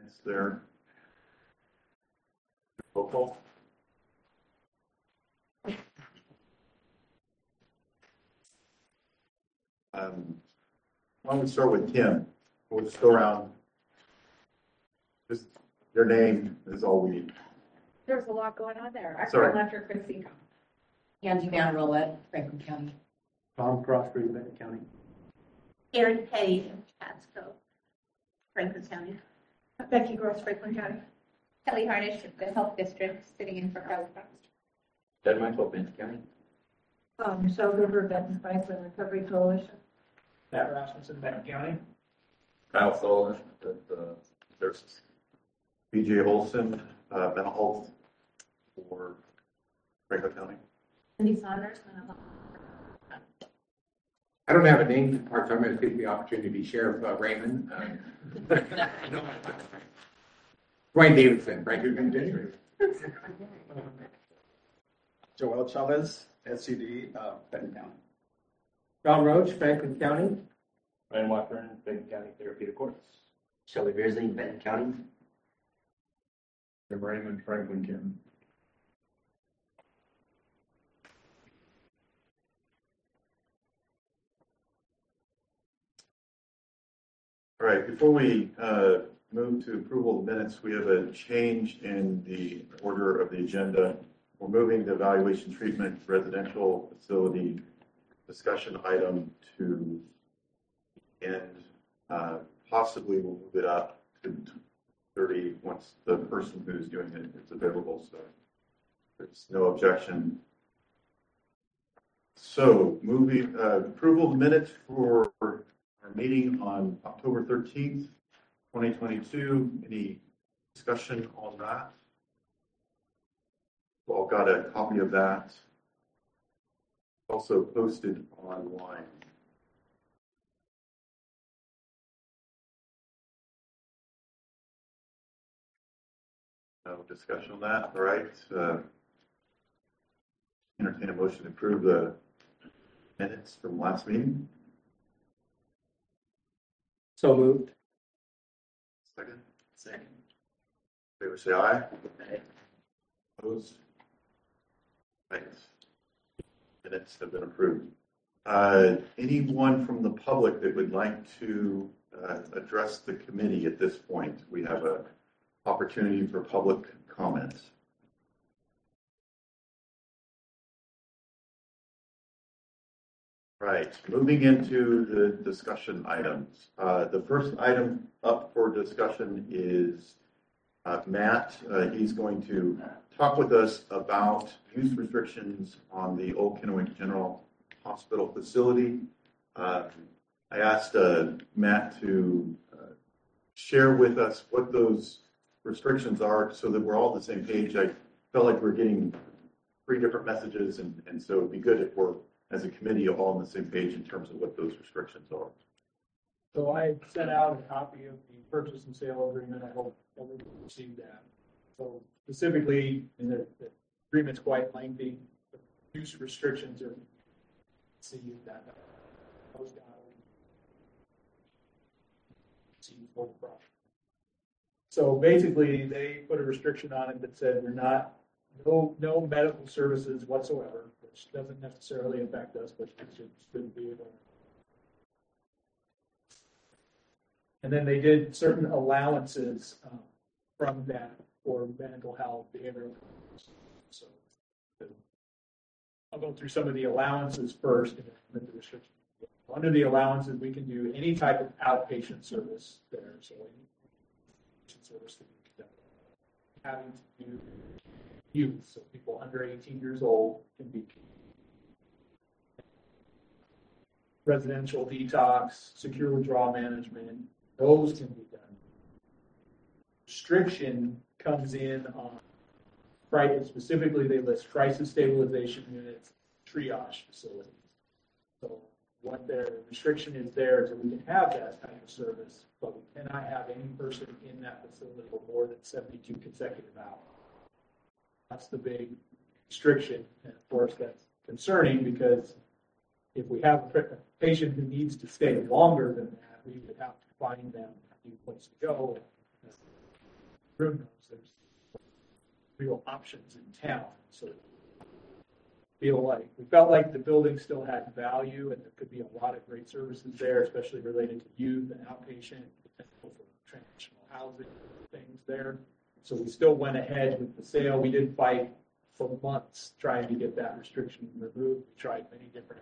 minutes there. Roll call. Why don't we start with Kim? We'll just go around. Just your name is all we need. There's a lot going on there. I'm Sorry. from after Chrissy. Angie Van Rollett, Franklin County. Tom Crosby, Benton County. Erin Petty, Pasco, Franklin County. Becky Gross, Franklin County. Kelly Harnish, the Health District, sitting in for Carl Frost. Doug Michael, Benton County. Michelle River, Benton Franklin Recovery Coalition. Matt Rasmussen, Benton County. Kyle Sullivan, the Services. BJ Olson, mental health for Franklin County. Cindy Saunders, mental health. I don't have a name part, so I'm going to take the opportunity to be Sheriff Raymond. Dwayne Davidson, Franklin County District. Joel Chavez, SCD, Benton County. John Roach, Franklin County. Ryan Watburn, Benton County Therapeutic Courts. Shelley Beersley, Benton County. Jim Raymond, Franklin County. All right, before we move to approval of the minutes, we have a change in the order of the agenda. We're moving the evaluation treatment residential facility discussion item to end. Possibly we'll move it up to 30 once the person who's doing it is available. So there's no objection. So moving approval of the minutes for our meeting on October 13th, 2022. Any discussion on that? We've all got a copy of that. Also posted online. No discussion on that. All right. Entertain a motion to approve the minutes from last meeting. So moved. Second. Second. Favor say aye. Opposed? Thanks. Minutes have been approved. Anyone from the public that would like to address the committee at this point? We have an opportunity for public comments. Right, moving into the discussion items. The first item up for discussion is Matt. He's going to talk with us about use restrictions on the Old Kennewick General Hospital facility. I asked Matt to share with us what those restrictions are so that we're all on the same page. I felt like we're getting 3 different messages, and so it'd be good if we're, as a committee, all on the same page in terms of what those restrictions are. So I sent out a copy of the purchase and sale agreement. I hope everyone received that. So specifically, and the agreement's quite lengthy. The use restrictions are see that those guys see for the project. So basically, they put a restriction on it that said we're not no medical services whatsoever, which doesn't necessarily affect us, but it should be able. And then they did certain allowances from that for mental health, behavioral health. So I'll go through some of the allowances first and then the restrictions. Under the allowances, we can do any type of outpatient service there. So any service that we conduct, having to do youth, so people under 18 years old can be residential detox, secure withdrawal management. Those can be done. Restriction comes in on specifically they list crisis stabilization units, triage facilities. So what their restriction is there is that we can have that type of service, but we cannot have any person in that facility for more than 72 consecutive hours. That's the big restriction, and of course that's concerning because if we have a patient who needs to stay longer than that, we would have to find them a new place to go. room knows there's real options in town. So we felt like the building still had value and there could be a lot of great services there, especially related to youth and outpatient, potential for transitional housing, things there. So we still went ahead with the sale. We did fight for months trying to get that restriction removed. We tried many different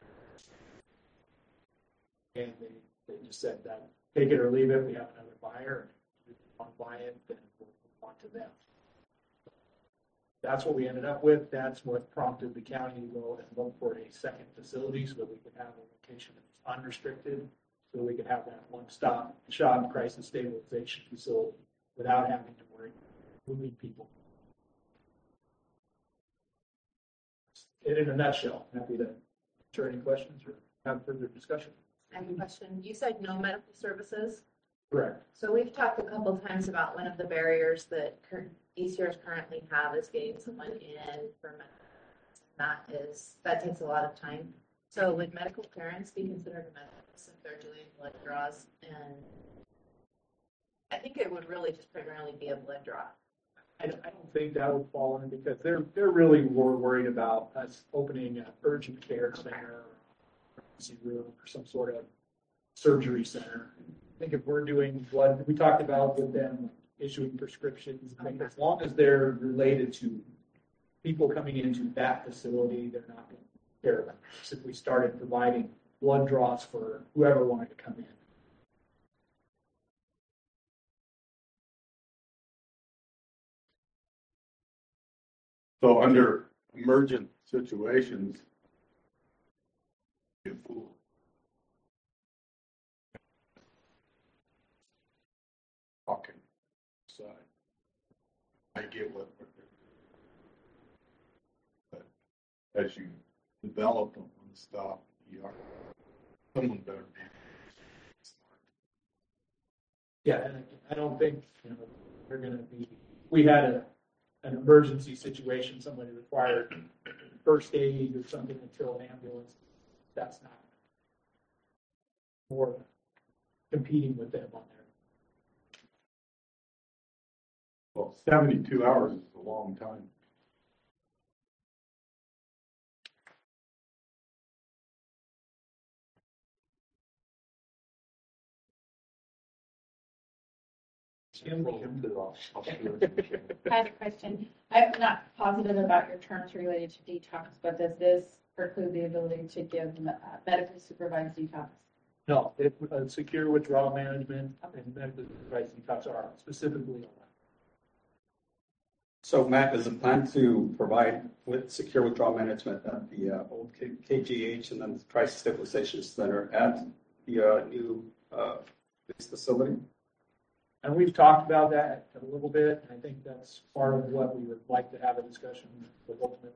and they just said that take it or leave it. We have another buyer. If you want to buy it, then we'll move on to them. That's what we ended up with. That's what prompted the county to go and look for a second facility so that we could have a location that was unrestricted, so that we could have that one-stop shop crisis stabilization facility without having to worry about moving people. In a nutshell, happy to answer any questions or have further discussion. I have a question. You said no medical services. Correct. So we've talked a couple times about one of the barriers that ECRs currently have is getting someone in for medical. That takes a lot of time. So would medical clearance be considered a medical if they're doing blood draws? And I think it would really just primarily be a blood draw. I don't think that would fall in because they're really more worried about us opening an urgent care center, or emergency room, or some sort of surgery center. I think if we're doing blood, we talked about with them issuing prescriptions. I think as long as they're related to people coming into that facility, they're not going to care about us if we started providing blood draws for whoever wanted to come in. So under emergent situations, you fool. Talking side. I get what but as you develop them on the stop, someone better be smart. Yeah, and I don't think they're going to be. We had an emergency situation, somebody required first aid or something until an ambulance. That's not more competing with them on there. Well, 72 hours is a long time. I have a question. I'm not positive about your terms related to detox, but does this preclude the ability to give medically supervised detox? No, secure withdrawal management and medically supervised detox are specifically allowed. So Matt, is the plan to provide with secure withdrawal management at the old KGH and then the Crisis Stabilization Center at the new facility? And we've talked about that a little bit. I think that's part of what we would like to have a discussion with ultimately.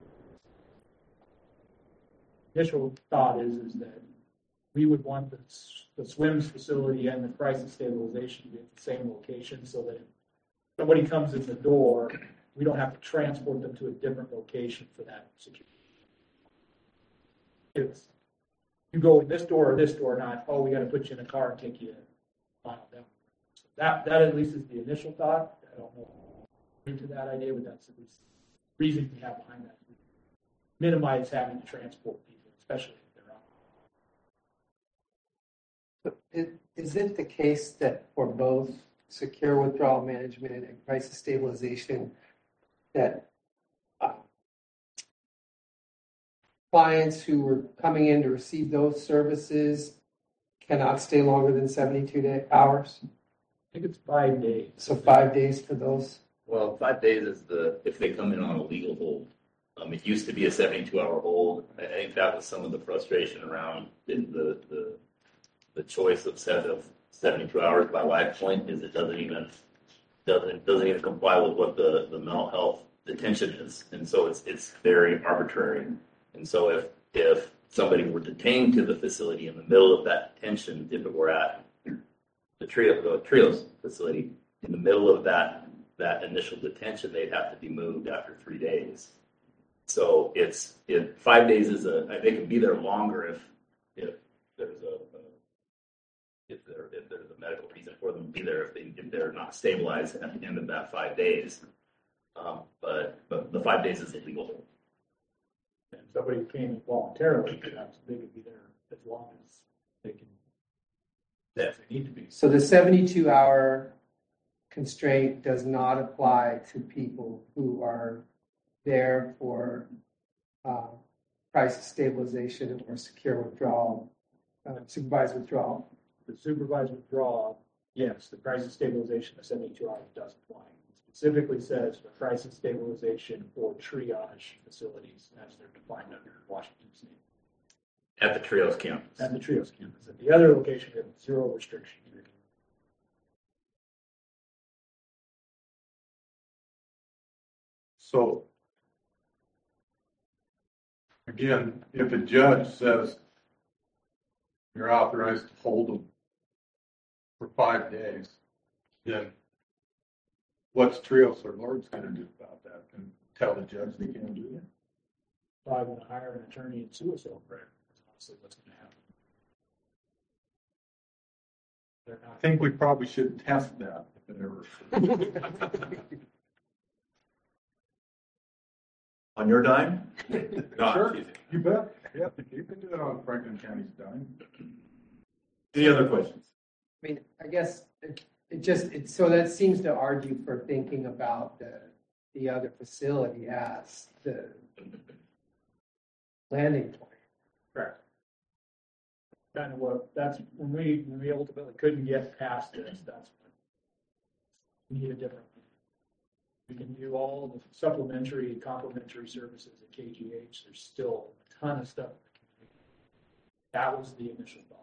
Initial thought is that we would want the SWIMS facility and the crisis stabilization to be at the same location so that if somebody comes in the door, we don't have to transport them to a different location for that security. If you go in this door or this door, not, oh, we got to put you in a car and take you down. So that at least is the initial thought. I don't know into that idea, but that's at least the reason we have behind that. Minimize having to transport people, especially if they're out. Is it the case that for both secure withdrawal management and crisis stabilization that clients who were coming in to receive those services cannot stay longer than 72 hours? I think it's 5 days. So 5 days for those? Well, 5 days is if they come in on a legal hold. It used to be a 72-hour hold. I think that was some of the frustration around the choice of 72 hours by Life Point is it doesn't even comply with what the mental health detention is, and so it's very arbitrary. And so if somebody were detained to the facility in the middle of that detention, if it were at the Trios facility in the middle of that initial detention, they'd have to be moved after 3 days. So 5 days they can be there longer if there's if there's a medical reason for them to be there, if they're not stabilized at the end of that 5 days. But the 5 days is illegal. And somebody who came voluntarily, they could be there as long as they can, if they need to be. So the 72-hour constraint does not apply to people who are there for crisis stabilization or secure withdrawal, supervised withdrawal. The supervised withdrawal, yes, the crisis stabilization of 72 hours does apply. It specifically says for crisis stabilization or triage facilities as they're defined under Washington State. At the Trios campus. At the Trios campus. At the other location, we have zero restriction. So, again, if a judge says you're authorized to hold them for 5 days, then what's Trios or Lord's going to do about that? And tell the judge they can't do that? So I'm going to hire an attorney and sue us over it. That's honestly what's going to happen. They're I not. think we probably should test that if it ever. On your dime? No, Sure, you bet. Yeah, you can do it on Franklin County's dime. Any other questions? I mean, I guess so that seems to argue for thinking about the other facility as the landing point. Correct. Kind of that's when we ultimately couldn't get past this, that's when we need a different. We can do all the supplementary and complementary services at KGH. There's still a ton of stuff. That was the initial thought.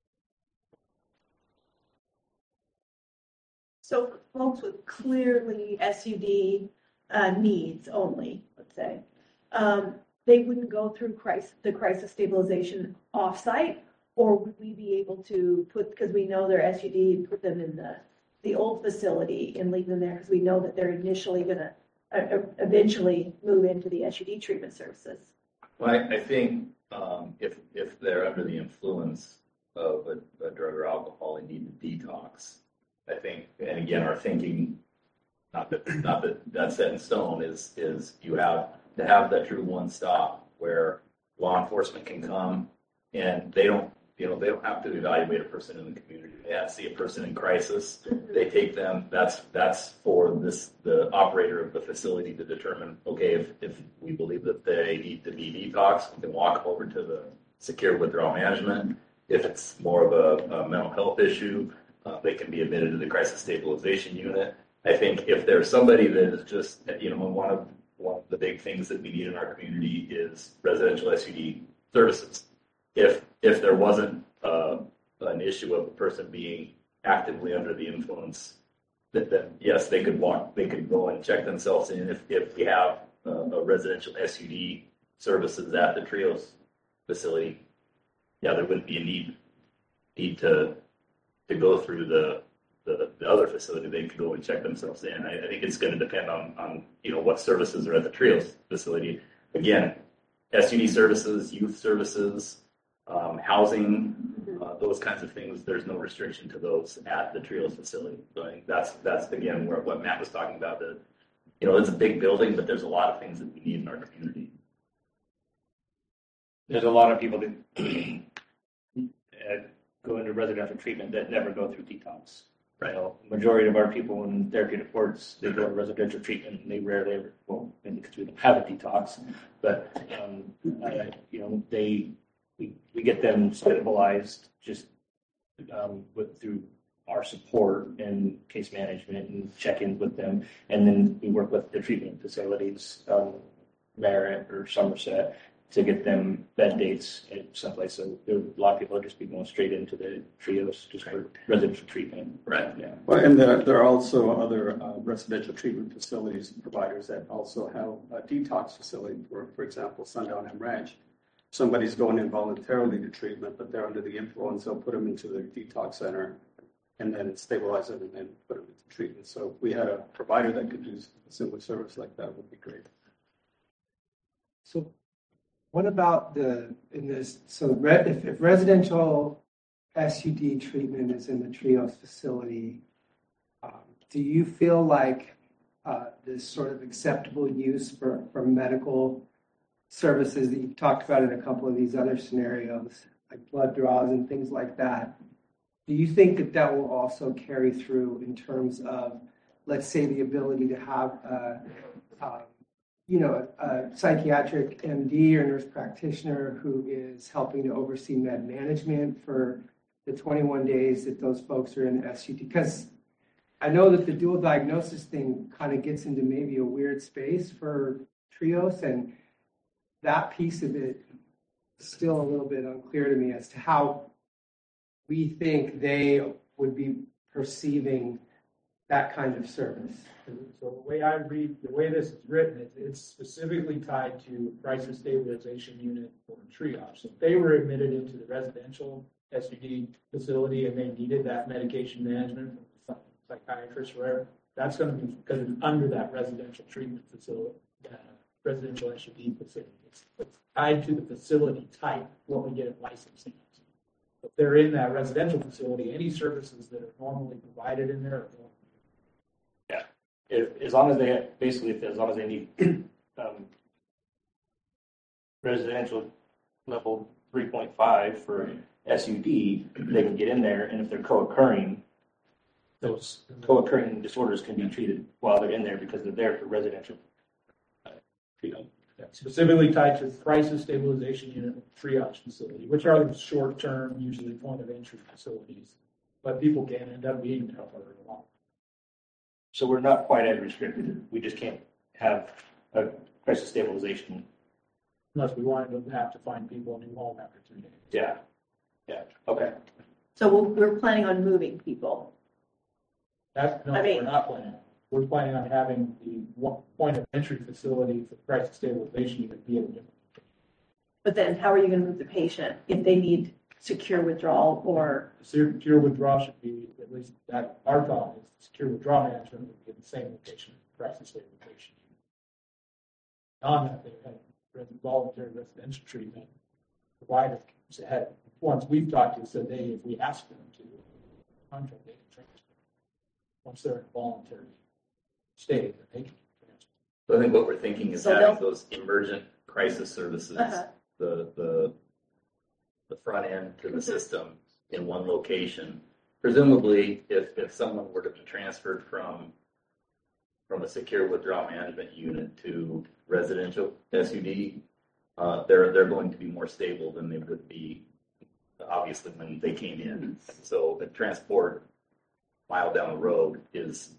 So for folks with clearly SUD needs only, let's say, they wouldn't go through the crisis stabilization offsite, or would we be able to put, because we know their SUD, put them in the old facility and leave them there because we know that they're initially going to eventually move into the SUD treatment services? Well, I think if they're under the influence of a drug or alcohol and need to detox, I think, and again, our thinking, not that that's set in stone, is you have to have that true one stop where law enforcement can come and they don't have to evaluate a person in the community. They have to see a person in crisis. They take them. That's for the operator of the facility to determine. Okay, if we believe that they need to be detoxed, we can walk over to the secure withdrawal management. If it's more of a mental health issue, they can be admitted to the crisis stabilization unit. I think if there's somebody that is just, one of the big things that we need in our community is residential SUD services. If there wasn't an issue of a person being actively under the influence, then yes, they could go and check themselves in. If we have a residential SUD services at the Trios facility, yeah, there wouldn't be a need to go through the other facility. They could go and check themselves in. I think it's going to depend on what services are at the Trios facility. Again, SUD services, youth services, housing, those kinds of things. There's no restriction to those at the Trios facility. So I think that's again what Matt was talking about. That it's a big building, but there's a lot of things that we need in our community. There's a lot of people that go into residential treatment that never go through detox. Right. Majority of our people in therapeutic boards, they go to residential treatment and they rarely ever, well, maybe because we don't have a detox, but we get them stabilized just through our support and case management and check-ins with them, and then we work with the treatment facilities, Merritt or Somerset, to get them bed dates at someplace. So a lot of people will just be going straight into the Trios just for residential treatment. Right. Yeah. Well, and there are also other residential treatment facilities and providers that also have a detox facility. For example, Sundown M Ranch. Somebody's going in voluntarily to treatment, but they're under the influence. They'll put them into the detox center and then stabilize them and then put them into treatment. So if we had a provider that could do a similar service like that, would be great. So what about if residential SUD treatment is in the Trios facility, do you feel like this sort of acceptable use for medical services that you've talked about in a couple of these other scenarios, like blood draws and things like that, do you think that that will also carry through in terms of, let's say, the ability to have a psychiatric MD or nurse practitioner who is helping to oversee med management for the 21 days that those folks are in SUD? Because I know that the dual diagnosis thing kind of gets into maybe a weird space for Trios, and that piece of it is still a little bit unclear to me as to how we think they would be perceiving that kind of service. So the way I read, the way this is written, it's specifically tied to crisis stabilization unit for triage. So if they were admitted into the residential SUD facility and they needed that medication management from a psychiatrist or whatever, that's going to be because it's under that residential treatment facility, residential SUD facility. It's tied to the facility type, what we get at licensing. If they're in that residential facility, any services that are normally provided in there are going. As long as they need residential level 3.5 for SUD, they can get in there, and if they're co-occurring, those co-occurring disorders can be treated while they're in there because they're there for residential treatment. Specifically tied to crisis stabilization unit triage facility, which are the short-term, usually point of entry facilities, but people can end up being there for a while. So we're not quite as restricted. We just can't have a crisis stabilization. Unless we wanted to have to find people a new home after 3 days. Yeah. Okay. So we're planning on moving people. We're not planning. We're planning on having the one point of entry facility for crisis stabilization unit be a different. But then how are you going to move the patient if they need secure withdrawal or? Secure withdrawal should be, at least that our thought is, secure withdrawal management would be in the same location as crisis stabilization. On that, they have voluntary residential treatment provided ahead. Once we've talked to, said they, if we ask them to contract, they can transfer. Once they're in voluntary state, then they can transfer. So I think what we're thinking is having those emergent crisis services, the front end to the system in one location. Presumably, if someone were to be transferred from a secure withdrawal management unit to residential SUD, they're going to be more stable than they would be, obviously, when they came in. So the transport mile down the road is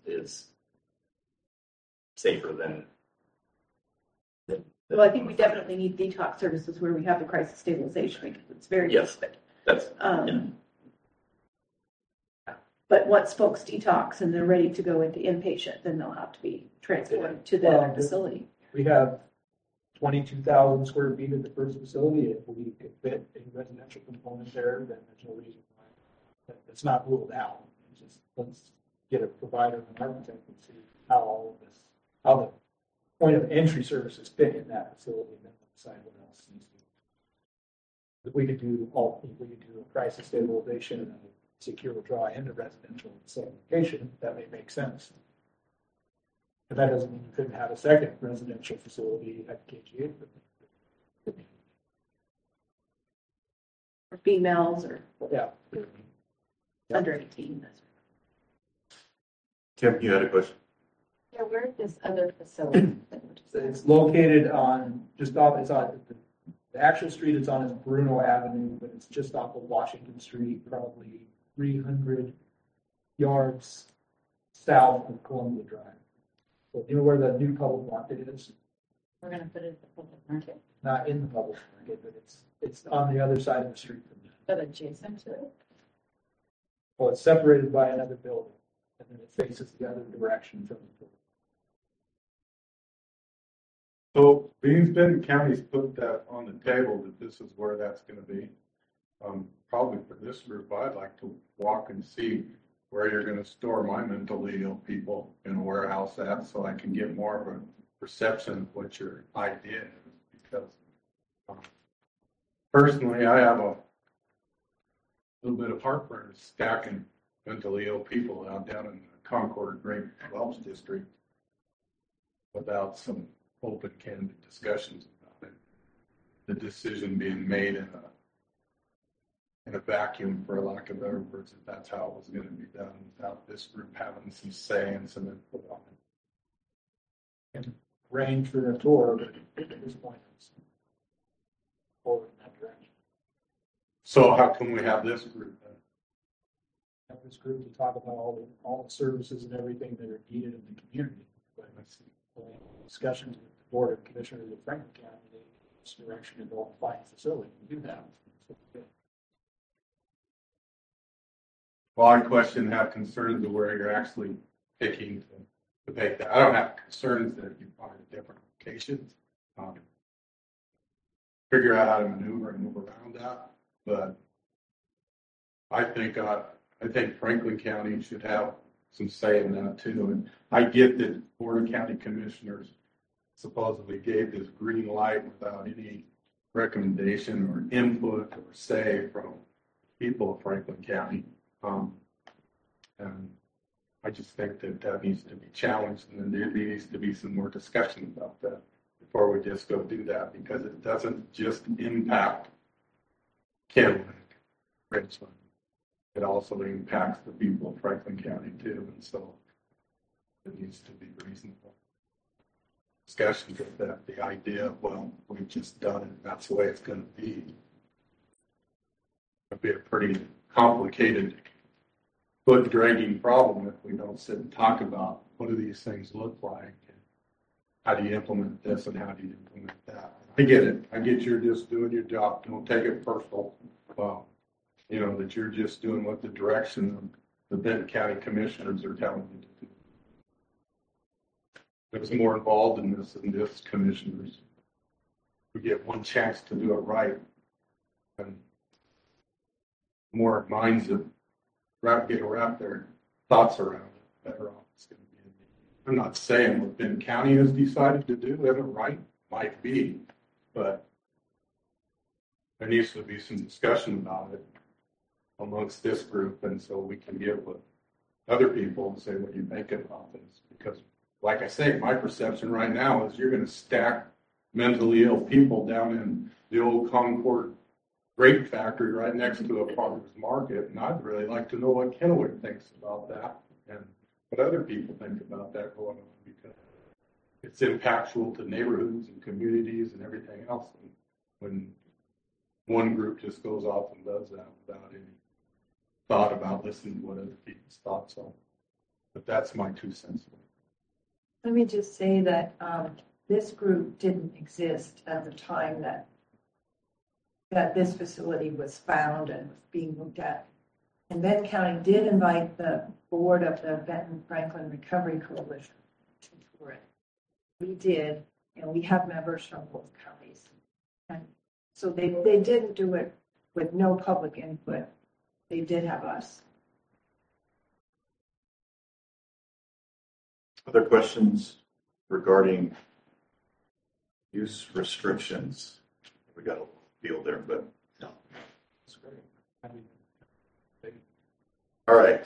safer than. Well, I think we definitely need detox services where we have the crisis stabilization because it's very liquid. That's But once folks detox and they're ready to go into inpatient, then they'll have to be transported to the facility. We have 22,000 square feet at the first facility. If we could fit a residential component there, then there's no reason why it's not ruled out. Just let's get a provider and an architect and see how the point of entry services fit in that facility, and then decide what else needs to be. If we could do a crisis stabilization and a secure withdrawal into residential in the same location, that may make sense. But that doesn't mean you couldn't have a second residential facility at KGA. Or females or under 18. Tim, you had a question? Yeah, where is this other facility? It's located on, just off, it's on, the actual street it's on is Bruno Avenue, but it's just off of Washington Street, probably 300 yards south of Columbia Drive. So you know where the new public market is? We're going to put it in the public market. Not in the public market, but it's on the other side of the street from that. But adjacent to it? Well, it's separated by another building, and then it faces the other direction from the building. So Benton County's put that on the table that this is where that's going to be. Probably for this group, I'd like to walk and see where you're going to store my mentally ill people in a warehouse at, so I can get more of a perception of what your idea is. Because personally, I have little bit of heartburn stacking mentally ill people out down in the Concord Great Wells District without some open, candid discussions about it. The decision being made in a vacuum, for lack of better words, if that's how it was going to be done, without this group having some say and some input on it. And arrange for a tour, but at this point, it's forward in that direction. So how can we have this group then? Have this group to talk about all the services and everything that are needed in the community. But discussions with the Board of Commissioners of Franklin County, they this direction to go and find a facility to do that. Well, I question, have concerns of where you're actually picking to make that. I don't have concerns that you find a different location. Figure out how to maneuver and move around that. But I think Franklin County should have some say in that too. And I get that Board of County Commissioners supposedly gave this green light without any recommendation or input or say from people of Franklin County. And I just think that needs to be challenged, and then there needs to be some more discussion about that before we just go do that, because it doesn't just impact Kennewick, Richland. It also impacts the people of Franklin County too, and so it needs to be reasonable discussion with that. The idea of, well, we've just done it, that's the way it's going to be. It'll be a pretty complicated, foot-dragging problem if we don't sit and talk about what do these things look like, and how do you implement this, and how do you implement that. I get it. I get you're just doing your job. Don't take it personal. You know, that you're just doing what the direction of the Benton County Commissioners are telling you to do. There's more involved in this than just commissioners. We get one chance to do it right, and more minds that wrap their thoughts around it, better off it's going to be. I'm not saying what Benton County has decided to do isn't right. Might be, but there needs to be some discussion about it amongst this group, and so we can get with other people and say what you think about this. Because, like I say, my perception right now is you're going to stack mentally ill people down in the old Concord grape factory right next to a farmer's market, and I'd really like to know what Kennewick thinks about that and what other people think about that going on, because it's impactful to neighborhoods and communities and everything else. And when one group just goes off and does that without any thought about listening to what other people's thoughts are. But that's my 2 cents. Let me just say that this group didn't exist at the time that this facility was found and was being looked at. And Benton County did invite the board of the Benton Franklin Recovery Coalition to tour it. We did, and we have members from both counties. And so they didn't do it with no public input. They did have us. Other questions regarding use restrictions? We got a field there, but no. That's great. All right.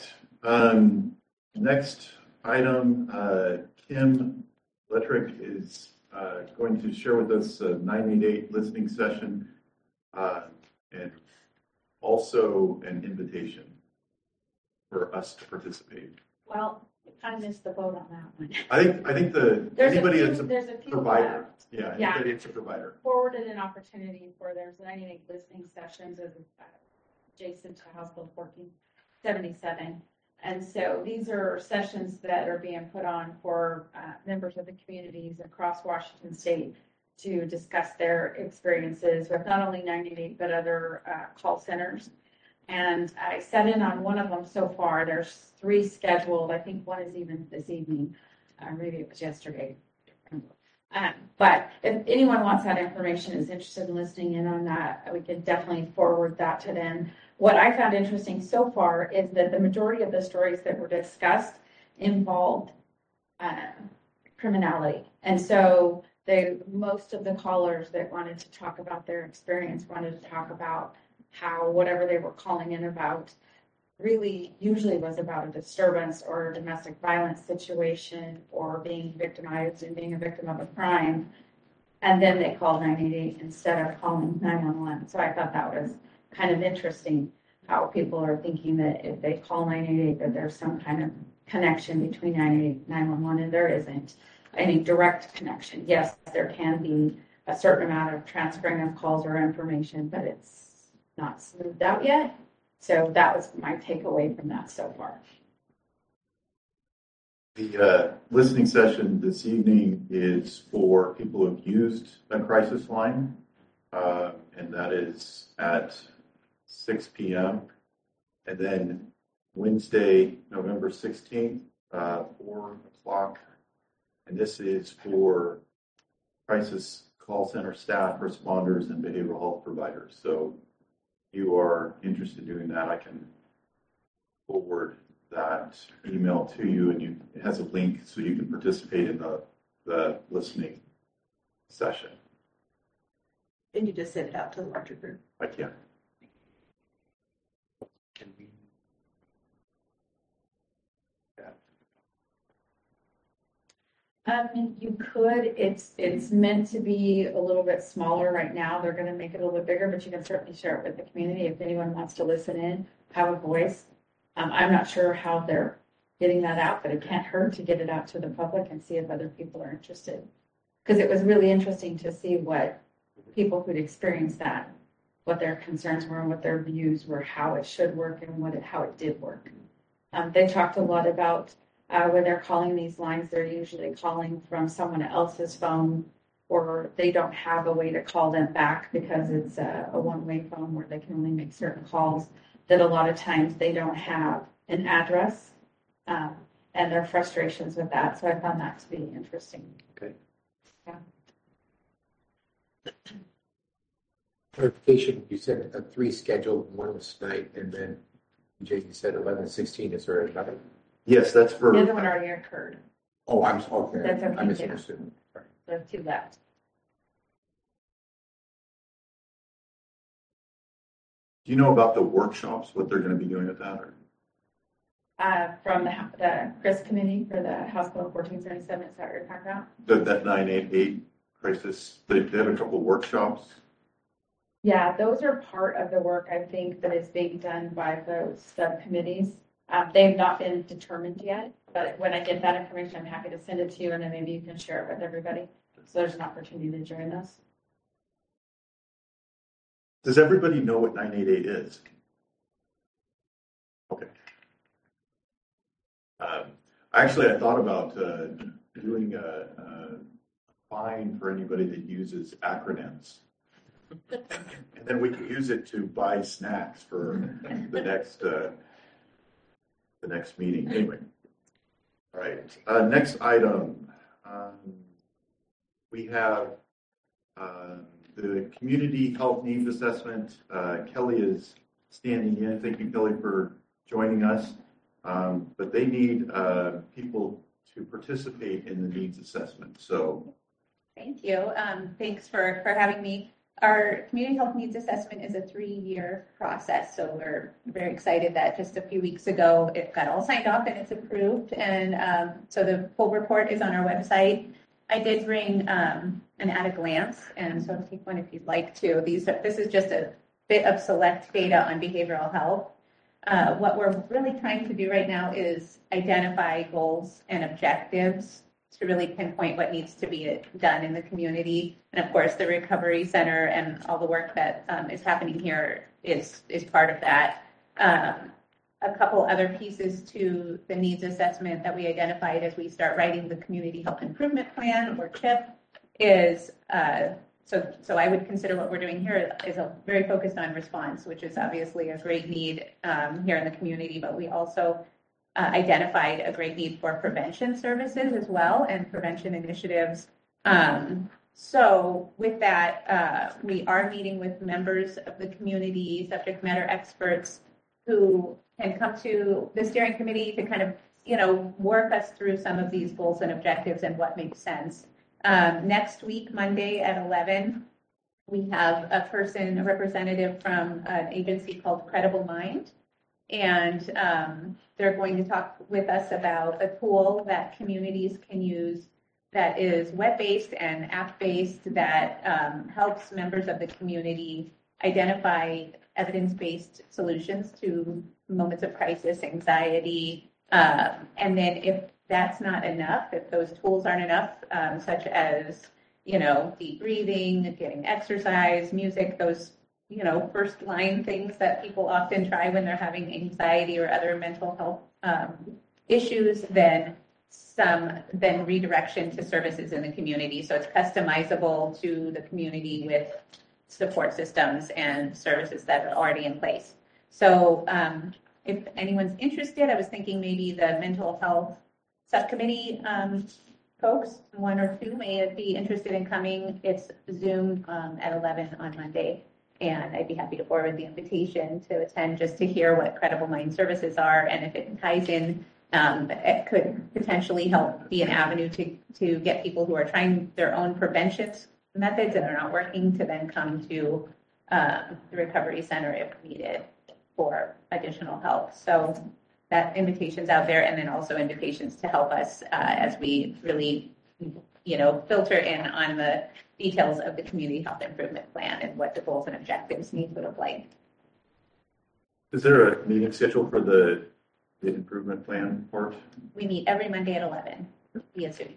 Next item, Kim Lettrick is going to share with us a 988 listening session and also an invitation for us to participate. Well, I missed the boat on that one. I think anybody that's a provider. Left. Yeah, Yeah. anybody that's a provider. Forwarded an opportunity for there's 98 listening sessions as adjacent to House Bill 1477. And so these are sessions that are being put on for members of the communities across Washington State to discuss their experiences with not only 98, but other call centers. And I sat in on one of them so far. There's 3 scheduled. I think one is even this evening. Maybe it was yesterday. But if anyone wants that information, is interested in listening in on that, we can definitely forward that to them. What I found interesting so far is that the majority of the stories that were discussed involved criminality. And so most of the callers that wanted to talk about their experience wanted to talk about how whatever they were calling in about really usually was about a disturbance or a domestic violence situation or being victimized and being a victim of a crime. And then they called 988 instead of calling 911. So I thought that was kind of interesting how people are thinking that if they call 988 that there's some kind of connection between 988 and 911, and there isn't any direct connection. Yes, there can be a certain amount of transferring of calls or information, but it's not smoothed out yet. So that was my takeaway from that so far. The listening session this evening is for people who've used a crisis line, and that is at 6 p.m. And then Wednesday, November 16th, 4 o'clock. And this is for crisis call center staff, responders, and behavioral health providers. So if you are interested in doing that, I can forward that email to you, and it has a link so you can participate in the listening session. And you just send it out to the larger group. I can. You could, it's meant to be a little bit smaller right now. They're going to make it a little bit bigger, but you can certainly share it with the community if anyone wants to listen in, have a voice. I'm not sure how they're getting that out, but it can't hurt to get it out to the public and see if other people are interested. Because it was really interesting to see what people who'd experienced that, what their concerns were and what their views were, how it should work and how it did work. They talked a lot about when they're calling these lines, they're usually calling from someone else's phone, or they don't have a way to call them back because it's a one-way phone where they can only make certain calls, that a lot of times they don't have an address, and their frustrations with that. So I found that to be interesting. Okay. Yeah. Clarification, you said 3 scheduled, 1 was tonight, and then Jay, you said 11:16. Is there another? Yes, that's for. The other one already occurred. Oh, I'm okay. That's okay, I misunderstood. Sorry. There are 2 left. Do you know about the workshops, what they're going to be doing with that? Or? From the CRIS committee for the House Bill 1477, is that what you're talking about? That 988 crisis, they have a couple of workshops. Yeah, those are part of the work, I think, that is being done by those subcommittees. They've not been determined yet, but when I get that information, I'm happy to send it to you, and then maybe you can share it with everybody. So there's an opportunity to join us. Does everybody know what 988 is? Okay. Actually, I thought about doing a fine for anybody that uses acronyms. And then we can use it to buy snacks for the next meeting. Anyway. All right. Next item. We have the community health needs assessment. Kelly is standing in. Thank you, Kelly, for joining us. But they need people to participate in the needs assessment. So, thank you. Thanks for having me. Our community health needs assessment is a 3-year process, so we're very excited that just a few weeks ago it got all signed off and it's approved. And so the full report is on our website. I did bring an at a glance, and so take one if you'd like to. This is just a bit of select data on behavioral health. What we're really trying to do right now is identify goals and objectives to really pinpoint what needs to be done in the community. And of course, the Recovery Center and all the work that is happening here is part of that. A couple other pieces to the needs assessment that we identified as we start writing the Community Health Improvement Plan, or CHIP, is so I would consider what we're doing here is very focused on response, which is obviously a great need here in the community, but we also identified a great need for prevention services as well and prevention initiatives. So with that, we are meeting with members of the community, subject matter experts who can come to the steering committee to kind of, work us through some of these goals and objectives and what makes sense. Next week, Monday at 11, we have a representative from an agency called Credible Mind. And they're going to talk with us about a tool that communities can use that is web-based and app-based that helps members of the community identify evidence-based solutions to moments of crisis, anxiety. And then if that's not enough, if those tools aren't enough, such as, deep breathing, getting exercise, music, those first line things that people often try when they're having anxiety or other mental health issues, then redirection to services in the community. So it's customizable to the community with support systems and services that are already in place. So if anyone's interested, I was thinking maybe the mental health subcommittee folks, one or two may be interested in coming. It's Zoom at 11 on Monday. And I'd be happy to forward the invitation to attend just to hear what Credible Mind services are. And if it ties in, it could potentially help be an avenue to get people who are trying their own prevention methods and are not working to then come to the recovery center if needed for additional help. So that invitation's out there, and then also invitations to help us as we really, filter in on the details of the community health improvement plan and what the goals and objectives need to look like. Is there a meeting schedule for the improvement plan part? We meet every Monday at 11 via Zoom.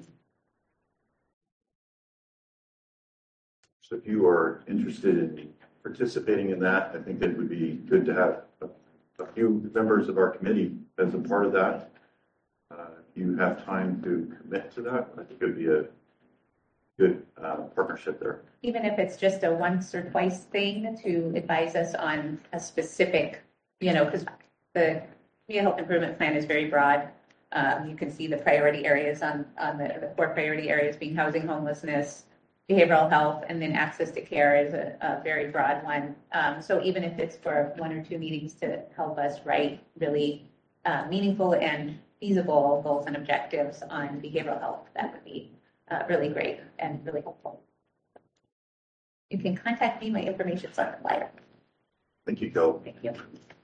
So if you are interested in participating in that, I think it would be good to have a few members of our committee as a part of that. If you have time to commit to that, I think it would be a good partnership there. Even if it's just a once or twice thing to advise us on a specific, because the community health improvement plan is very broad. You can see the priority areas on the 4 priority areas being housing, homelessness, behavioral health, and then access to care is a very broad one. So even if it's for 1 or 2 meetings to help us write really meaningful and feasible goals and objectives on behavioral health, that would be really great and really helpful. You can contact me. My information's on the flyer. Thank you, Kel. Thank you.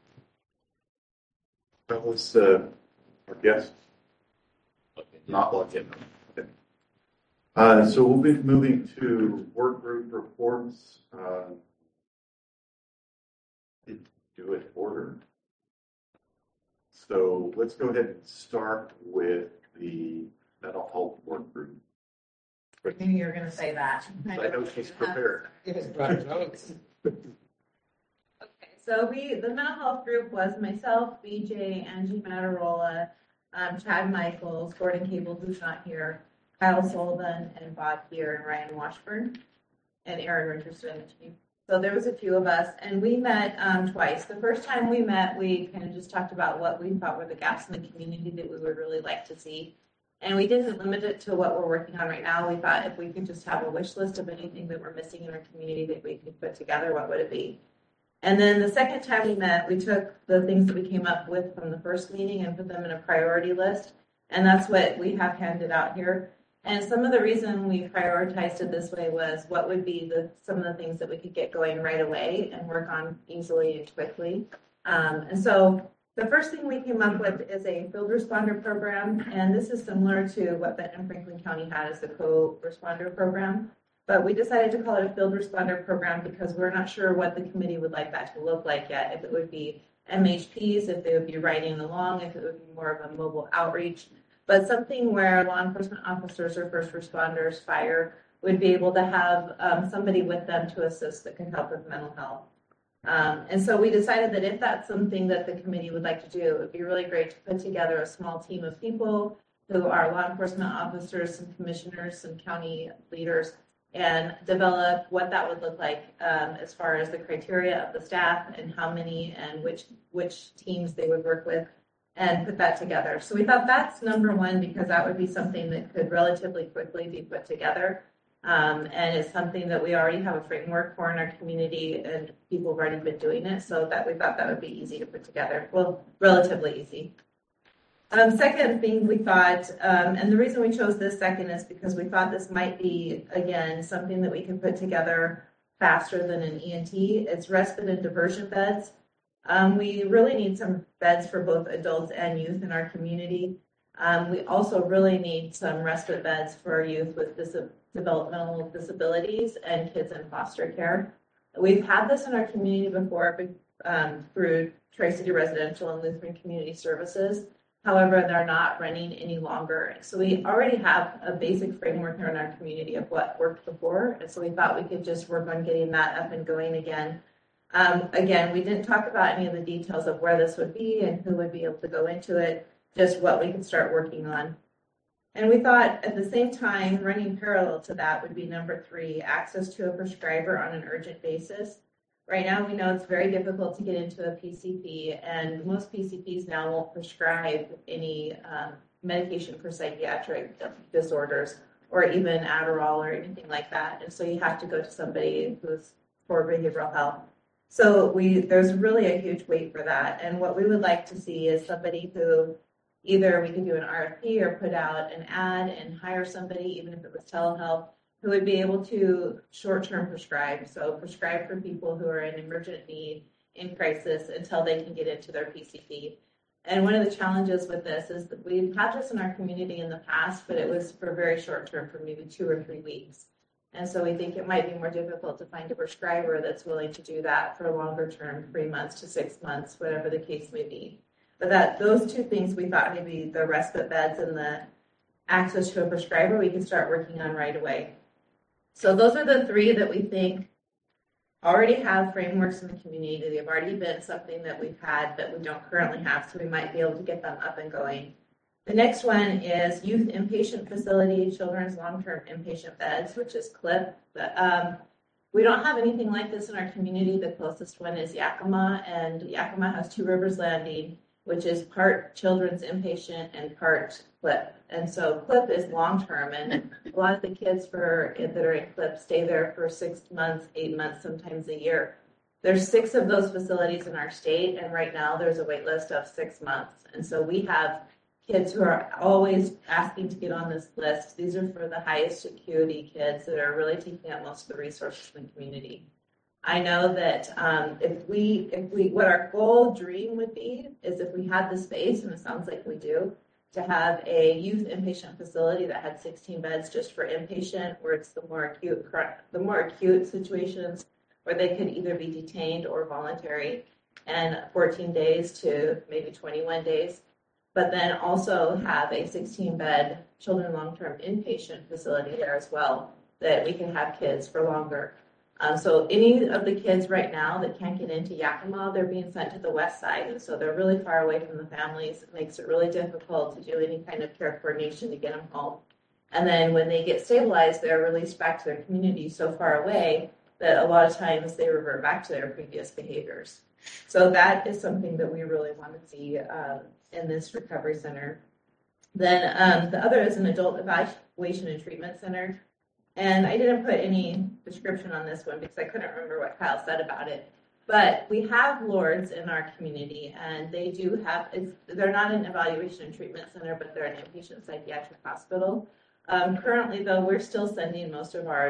That was our guest. Not logged in. Okay. So we'll be moving to work group reports. Do it order. So let's go ahead and start with the mental health work group. I knew you were going to say that. I know she's prepared. Okay, so the mental health group was myself, BJ, Angie Matarola, Chad Michaels, Gordon Cable, who's not here, Kyle Sullivan, and Bob here, and Ryan Washburn, and Aaron Richardson. So there was a few of us, and we met twice. The first time we met, we kind of just talked about what we thought were the gaps in the community that we would really like to see. And we didn't limit it to what we're working on right now. We thought if we could just have a wish list of anything that we're missing in our community that we could put together, what would it be? And then the second time we met, we took the things that we came up with from the first meeting and put them in a priority list. And that's what we have handed out here. And some of the reason we prioritized it this way was what would be some of the things that we could get going right away and work on easily and quickly. And so the first thing we came up with is a field responder program, and this is similar to what Benton and Franklin County had as a co-responder program. But we decided to call it a field responder program because we're not sure what the committee would like that to look like yet. If it would be MHPs, if they would be riding along, if it would be more of a mobile outreach, but something where law enforcement officers or first responders, fire, would be able to have somebody with them to assist that can help with mental health. And so we decided that if that's something that the committee would like to do, it would be really great to put together a small team of people who are law enforcement officers, some commissioners, some county leaders, and develop what that would look like as far as the criteria of the staff and how many and which teams they would work with and put that together. So we thought that's number one because that would be something that could relatively quickly be put together. And it's something that we already have a framework for in our community and people have already been doing it. So that we thought that would be easy to put together. Well, relatively easy. Second thing we thought, and the reason we chose this second is because we thought this might be, again, something that we can put together faster than an ENT. It's respite and diversion beds. We really need some beds for both adults and youth in our community. We also really need some respite beds for youth with developmental disabilities and kids in foster care. We've had this in our community before through Tri-City Residential and Lutheran Community Services. However, they're not running any longer. So we already have a basic framework here in our community of what worked before. And so we thought we could just work on getting that up and going again. Again, we didn't talk about any of the details of where this would be and who would be able to go into it, just what we could start working on. And we thought at the same time, running parallel to that would be number 3, access to a prescriber on an urgent basis. Right now, we know it's very difficult to get into a PCP, and most PCPs now won't prescribe any medication for psychiatric disorders or even Adderall or anything like that. And so you have to go to somebody who's for behavioral health. So there's really a huge wait for that. And what we would like to see is somebody who either we can do an RFP or put out an ad and hire somebody, even if it was telehealth, who would be able to short-term prescribe. So prescribe for people who are in emergent need, in crisis, until they can get into their PCP. And one of the challenges with this is that we've had this in our community in the past, but it was for very short-term, for maybe 2 or 3 weeks. And so we think it might be more difficult to find a prescriber that's willing to do that for longer term, 3 months to 6 months, whatever the case may be. But those 2 things we thought, maybe the respite beds and the access to a prescriber, we can start working on right away. So those are the 3 that we think already have frameworks in the community. They've already been something that we've had that we don't currently have, so we might be able to get them up and going. The next one is youth inpatient facility, children's long-term inpatient beds, which is CLIP. We don't have anything like this in our community. The closest one is Yakima, and Yakima has Two Rivers Landing, which is part children's inpatient and part CLIP. And so CLIP is long-term, and a lot of the kids that are in CLIP stay there for 6 months, 8 months, sometimes a year. There's 6 of those facilities in our state, and right now there's a wait list of 6 months. And so we have kids who are always asking to get on this list. These are for the highest acuity kids that are really taking up most of the resources in the community. I know that what our goal dream would be is if we had the space, and it sounds like we do, to have a youth inpatient facility that had 16 beds just for inpatient, where it's the more acute situations where they could either be detained or voluntary, and 14 days to maybe 21 days. But then also have a 16-bed children long-term inpatient facility there as well, that we can have kids for longer. So any of the kids right now that can't get into Yakima, they're being sent to the west side. And so they're really far away from the families. It makes it really difficult to do any kind of care coordination to get them home. And then when they get stabilized, they're released back to their community so far away that a lot of times they revert back to their previous behaviors. So that is something that we really want to see in this recovery center. Then the other is an adult evaluation and treatment center. And I didn't put any description on this one because I couldn't remember what Kyle said about it. But we have Lourdes in our community, and they do have, they're not an evaluation and treatment center, but they're an inpatient psychiatric hospital. Currently, though, we're still sending most of our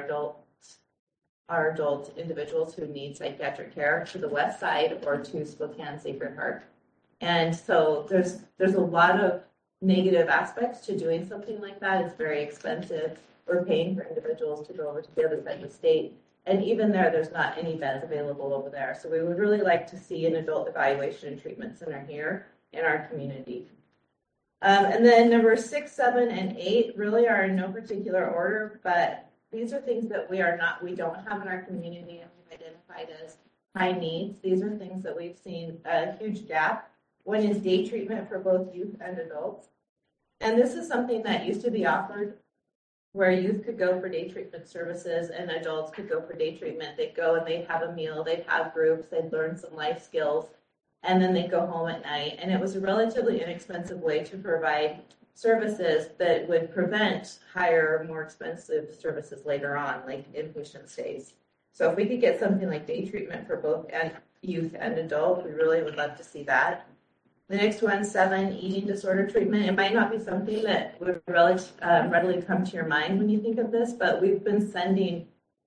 adult individuals who need psychiatric care to the west side or to Spokane Sacred Heart. And so there's a lot of negative aspects to doing something like that. It's very expensive. We're paying for individuals to go over to the other side of the state. And even there's not any beds available over there. So we would really like to see an adult evaluation and treatment center here in our community. And then number 6, 7, and 8 really are in no particular order, but these are things that we don't have in our community and we've identified as high needs. These are things that we've seen a huge gap. One is day treatment for both youth and adults. And this is something that used to be offered where youth could go for day treatment services and adults could go for day treatment. They'd go and they'd have a meal, they'd have groups, they'd learn some life skills, and then they'd go home at night. And it was a relatively inexpensive way to provide services that would prevent higher, more expensive services later on, like inpatient stays. So if we could get something like day treatment for both youth and adults, we really would love to see that. The next one, 7, eating disorder treatment. It might not be something that would readily come to your mind when you think of this, but we've been sending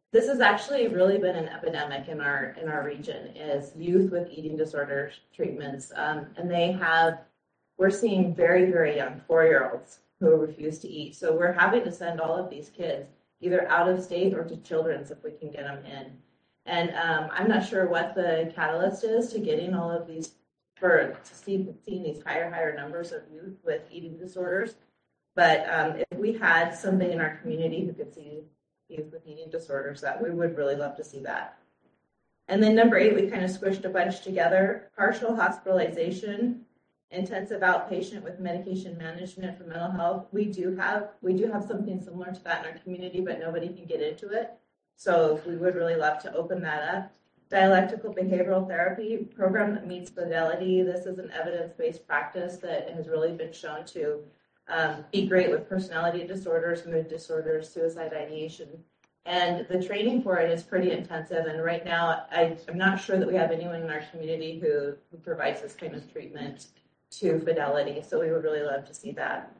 This has actually really been an epidemic in our region, is youth with eating disorder treatments. We're seeing very, very young 4-year-olds who refuse to eat. So we're having to send all of these kids either out of state or to Children's if we can get them in. And I'm not sure what the catalyst is to getting all of these, seeing these higher numbers of youth with eating disorders. But if we had somebody in our community who could see youth with eating disorders, that we would really love to see that. And then number 8, we kind of squished a bunch together: partial hospitalization, intensive outpatient with medication management for mental health. We do have something similar to that in our community, but nobody can get into it. So we would really love to open that up. Dialectical behavioral therapy program that meets fidelity. This is an evidence-based practice that has really been shown to be great with personality disorders, mood disorders, suicide ideation. And the training for it is pretty intensive. And right now, I'm not sure that we have anyone in our community who provides this kind of treatment to fidelity. So we would really love to see that.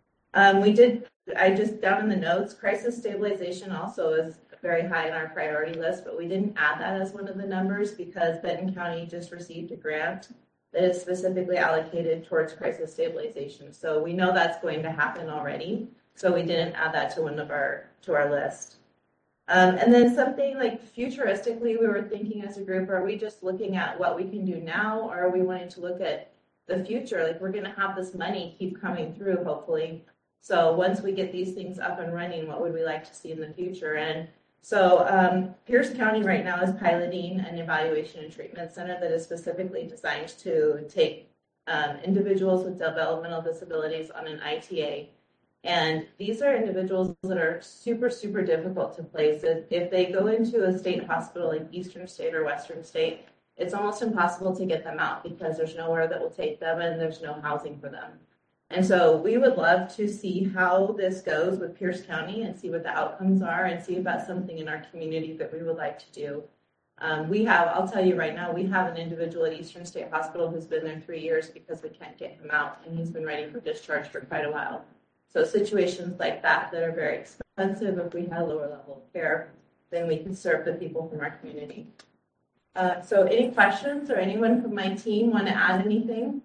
I just down in the notes, crisis stabilization also is very high in our priority list, but we didn't add that as one of the numbers because Benton County just received a grant that is specifically allocated towards crisis stabilization. So we know that's going to happen already. So we didn't add that to our list. And then something like futuristically, we were thinking as a group, are we just looking at what we can do now, or are we wanting to look at the future? Like, we're going to have this money keep coming through, hopefully. So once we get these things up and running, what would we like to see in the future? And so Pierce County right now is piloting an evaluation and treatment center that is specifically designed to take individuals with developmental disabilities on an ITA. And these are individuals that are super, super difficult to place. If they go into a state hospital like Eastern State or Western State, it's almost impossible to get them out because there's nowhere that will take them and there's no housing for them. And so we would love to see how this goes with Pierce County and see what the outcomes are and see if that's something in our community that we would like to do. I'll tell you right now, we have an individual at Eastern State Hospital who's been there 3 years because we can't get him out, and he's been ready for discharge for quite a while. So situations like that are very expensive, if we had a lower level of care, then we can serve the people from our community. So any questions, or anyone from my team want to add anything?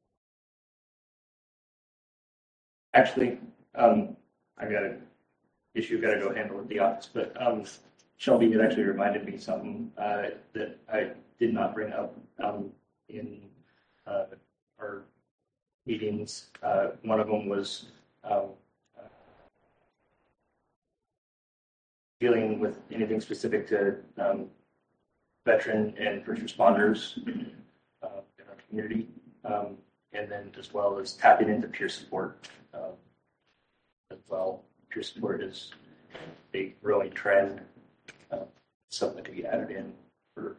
Actually, I got an issue, got to go handle at the office, but Shelby had actually reminded me something that I did not bring up in our meetings. One of them was dealing with anything specific to veteran and first responders in our community, and then as well as tapping into peer support as well. Peer support is a growing trend, something to be added in for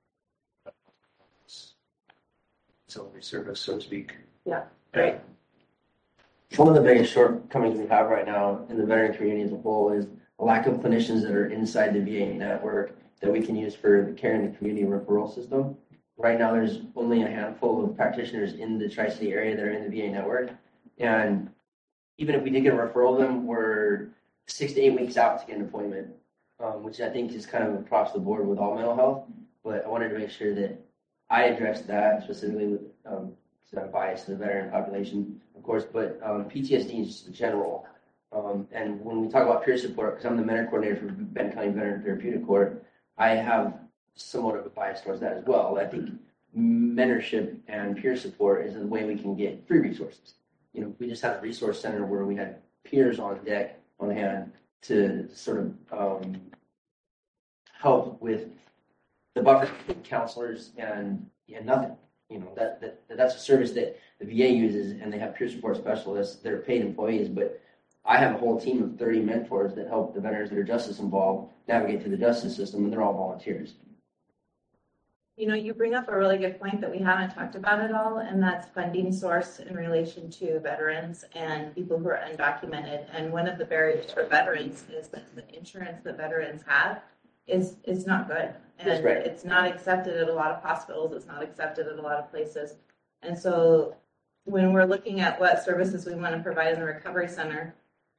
auxiliary service, so to speak. Yeah, great. One of the biggest shortcomings we have right now in the veteran community as a whole is a lack of clinicians that are inside the VA network that we can use for the care in the community referral system. Right now, there's only a handful of practitioners in the Tri-City area that are in the VA network. And even if we did get a referral of them, we're 6 to 8 weeks out to get an appointment, which I think is kind of across the board with all mental health. But I wanted to make sure that I addressed that specifically with some bias to the veteran population, of course, but PTSD is just general. And when we talk about peer support, because I'm the mentor coordinator for Benton County Veteran Therapeutic Court, I have somewhat of a bias towards that as well. I think mentorship and peer support is a way we can get free resources. You know, we just had a resource center where we had peers on deck, on hand, to sort of help with the buffer counselors and nothing. You know, that's a service that the VA uses, and they have peer support specialists. They're paid employees, but I have a whole team of 30 mentors that help the veterans that are justice involved navigate through the justice system, and they're all volunteers. You know, you bring up a really good point that we haven't talked about at all, and that's funding source in relation to veterans and people who are undocumented. And one of the barriers for veterans is that the insurance that veterans have is not good. And That's right. It's not accepted at a lot of hospitals. It's not accepted at a lot of places. And so when we're looking at what services we want to provide in the recovery center,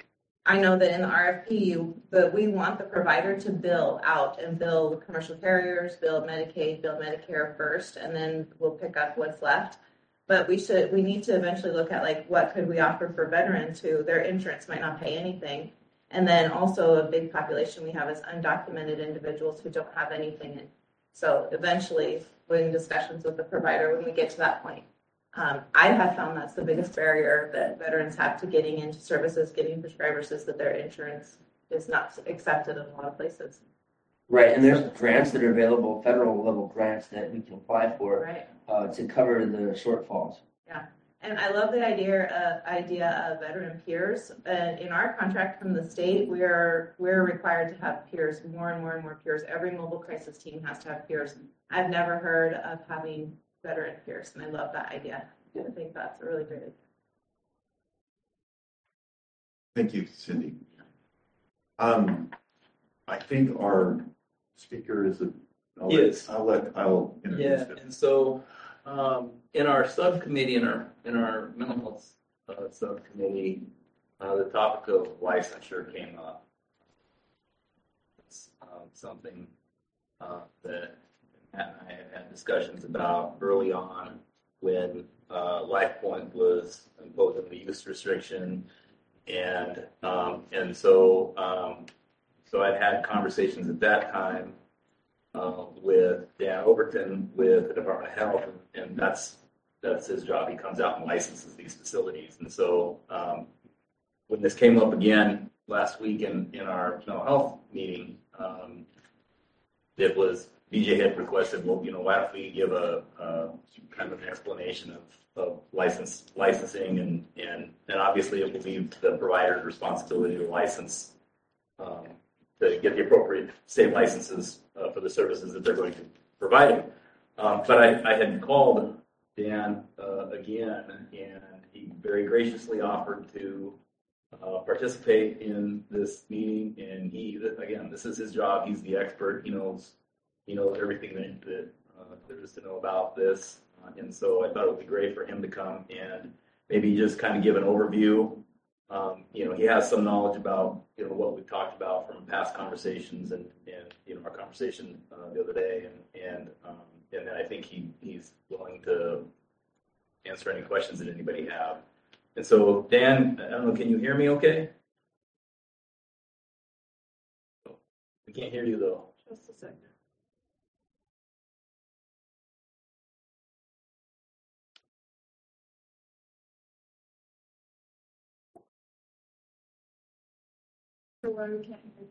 I know that in the RFP, that we want the provider to bill out and bill commercial carriers, bill Medicaid, bill Medicare first, and then we'll pick up what's left. But we need to eventually look at like, what could we offer for veterans who their insurance might not pay anything. And then also a big population we have is undocumented individuals who don't have anything. So eventually, we're in discussions with the provider when we get to that point. I have found that's the biggest barrier that veterans have to getting into services, getting prescribers, is that their insurance is not accepted in a lot of places. Right, and there's grants that are available, federal level grants that we can apply for Right. to cover the shortfalls. Yeah, and I love the idea of veteran peers. And in our contract from the state, we're required to have peers, more and more and more peers. Every mobile crisis team has to have peers. I've never heard of having veteran peers, and I love that idea. I think that's a really great idea. Thank you, Cindy. I think our speaker is Yes. I'll introduce Yeah, him. and so in our subcommittee, in our mental health subcommittee, the topic of licensure came up. It's something that Matt and I have had discussions about early on when LifePoint was imposing the use restriction, and so I'd had conversations at that time with Dan Overton with the Department of Health, and that's his job. He comes out and licenses these facilities. And so when this came up again last week in our mental health meeting, it was BJ had requested, well, why don't we give a kind of an explanation of licensing, and obviously it will be the provider's responsibility to license to get the appropriate state licenses for the services that they're going to provide. But I had called Dan again, and he very graciously offered to participate in this meeting. And again, this is his job. He's the expert. He knows everything that there is to know about this. And so I thought it would be great for him to come and maybe just kind of give an overview. He has some knowledge about what we've talked about from past conversations and our conversation the other day, and then I think he's willing to answer any questions that anybody have. And so, Dan, I don't know, can you hear me okay? We can't hear you though. Just a second. So why we can't hear you?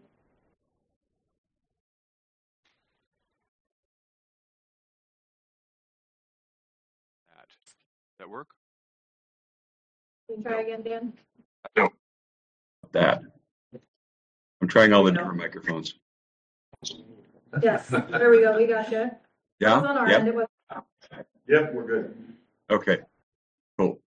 That work? Can you try again, Dan? No. That. I'm trying all the different microphones. Yes, there we go. We got you. Yeah? It's on our Yep. end. It was. Yep, we're good. Okay. Cool.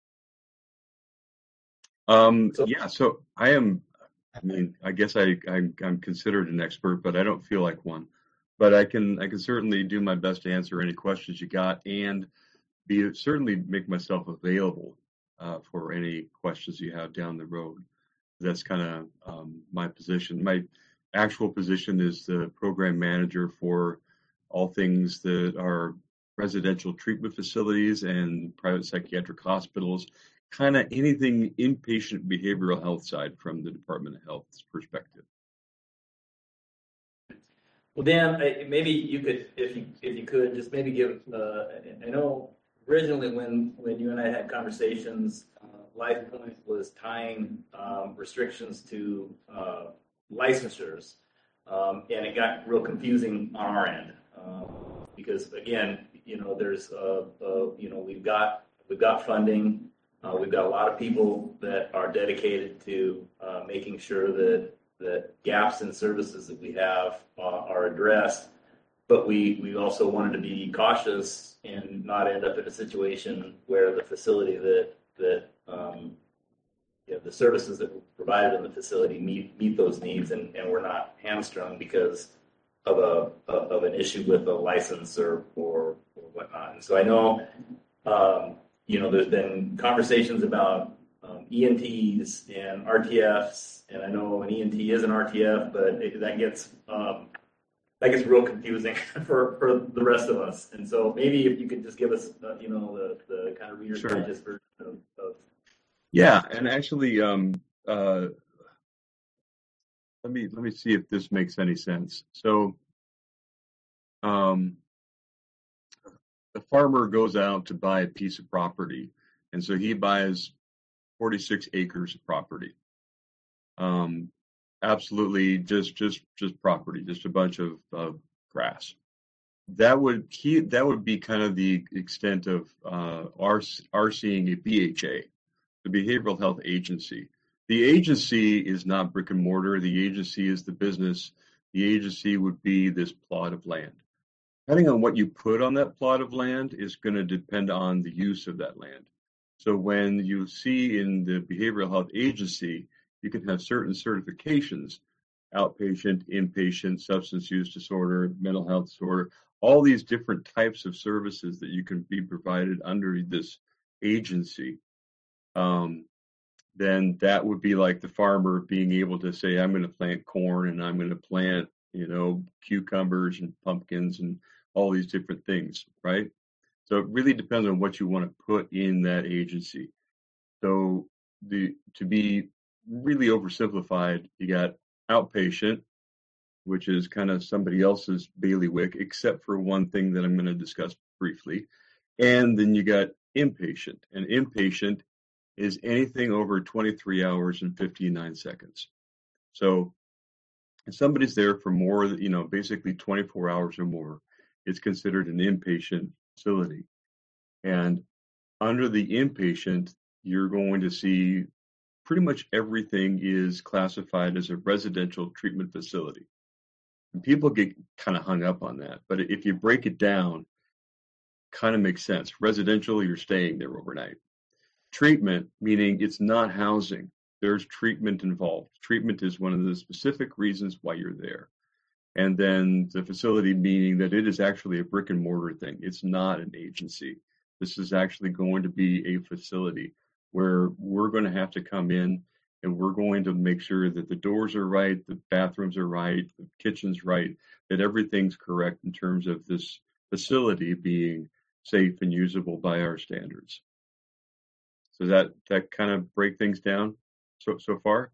Yeah, so I guess I'm considered an expert, but I don't feel like one. But I can certainly do my best to answer any questions you got, and certainly make myself available for any questions you have down the road. That's kind of my position. My actual position is the program manager for all things that are residential treatment facilities and private psychiatric hospitals, kind of anything inpatient behavioral health side from the Department of Health's perspective. Well, Dan, maybe you could, if you could, just maybe give. I know originally when you and I had conversations, LifePoint was tying restrictions to licensures, and it got real confusing on our end because again, there's we've got funding. We've got a lot of people that are dedicated to making sure that gaps in services that we have are addressed. But we also wanted to be cautious and not end up in a situation where the facility that the services that were provided in the facility meet those needs, and we're not hamstrung because of an issue with a license or whatnot. And so I know there's been conversations about ENTs and RTFs, and I know an ENT is an RTF, but that gets real confusing for the rest of us. And so maybe if you could just give us, the kind of Reader's Sure. Digest version of. Yeah, and actually, let me see if this makes any sense. So, the farmer goes out to buy a piece of property, and so he buys 46 acres of property. Absolutely, just property, just a bunch of grass. That would be kind of the extent of our seeing a BHA, the Behavioral Health Agency. The agency is not brick and mortar. The agency is the business. The agency would be this plot of land. Depending on what you put on that plot of land is going to depend on the use of that land. So when you see in the Behavioral Health Agency, you can have certain certifications, outpatient, inpatient, substance use disorder, mental health disorder, all these different types of services that you can be provided under this agency. Then that would be like the farmer being able to say, I'm going to plant corn and I'm going to plant, cucumbers and pumpkins and all these different things, right? So it really depends on what you want to put in that agency. So to be really oversimplified, you got outpatient, which is kind of somebody else's bailiwick, except for one thing that I'm going to discuss briefly. And then you got inpatient, and inpatient is anything over 23 hours and 59 seconds. So if somebody's there for more, basically 24 hours or more, it's considered an inpatient facility. And under the inpatient, you're going to see pretty much everything is classified as a residential treatment facility. And people get kind of hung up on that. But if you break it down, kind of makes sense. Residential, you're staying there overnight. Treatment, meaning it's not housing. There's treatment involved. Treatment is one of the specific reasons why you're there. And then the facility, meaning that it is actually a brick and mortar thing. It's not an agency. This is actually going to be a facility where we're going to have to come in and we're going to make sure that the doors are right, the bathrooms are right, the kitchen's right, that everything's correct in terms of this facility being safe and usable by our standards. So that kind of break things down so far?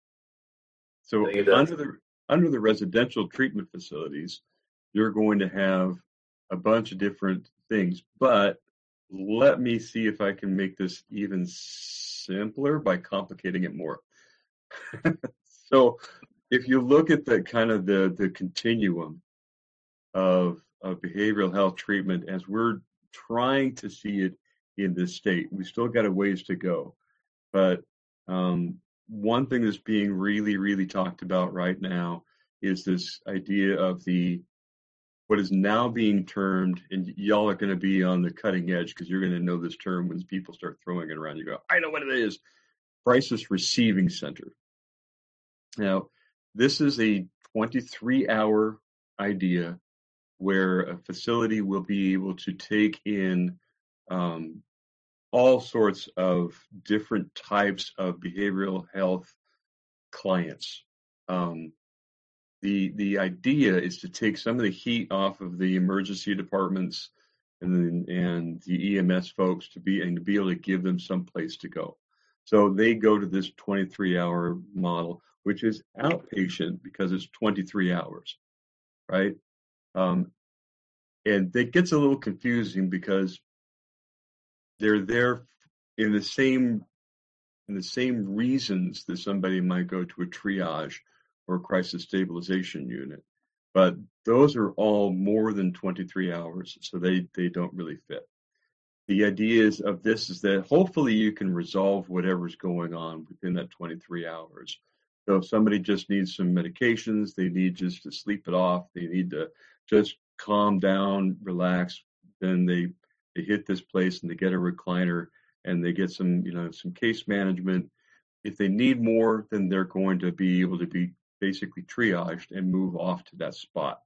So under the residential treatment facilities, you're going to have a bunch of different things, but let me see if I can make this even simpler by complicating it more. So if you look at the kind of the continuum of behavioral health treatment as we're trying to see it in this state, we still got a ways to go. But one thing that's being really, really talked about right now is this idea of what is now being termed, and y'all are going to be on the cutting edge because you're going to know this term when people start throwing it around. You go, I know what it is. Crisis Receiving Center. Now, this is a 23-hour idea where a facility will be able to take in all sorts of different types of behavioral health clients. The idea is to take some of the heat off of the emergency departments and the EMS folks to be able to give them some place to go. So they go to this 23-hour model, which is outpatient because it's 23 hours, right? And it gets a little confusing because they're there in the same reasons that somebody might go to a triage or a crisis stabilization unit, but those are all more than 23 hours, so they don't really fit. The idea is that hopefully you can resolve whatever's going on within that 23 hours. So if somebody just needs some medications, they need just to sleep it off, they need to just calm down, relax, then they hit this place and they get a recliner and they get some case management. If they need more, then they're going to be able to be basically triaged and move off to that spot.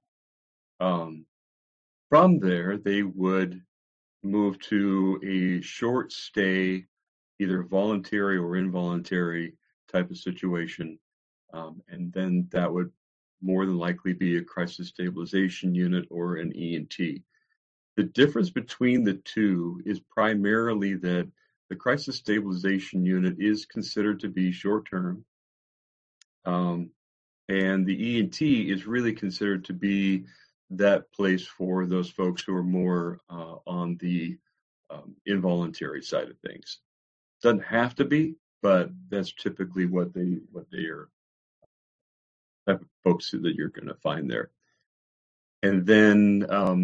From there, they would move to a short stay either voluntary or involuntary type of situation. And then that would more than likely be a crisis stabilization unit or an ENT. The difference between the two is primarily that the crisis stabilization unit is considered to be short-term, and the ENT is really considered to be that place for those folks who are more on the involuntary side of things. Doesn't have to be, but that's typically what they are, type of folks that you're going to find there. And then,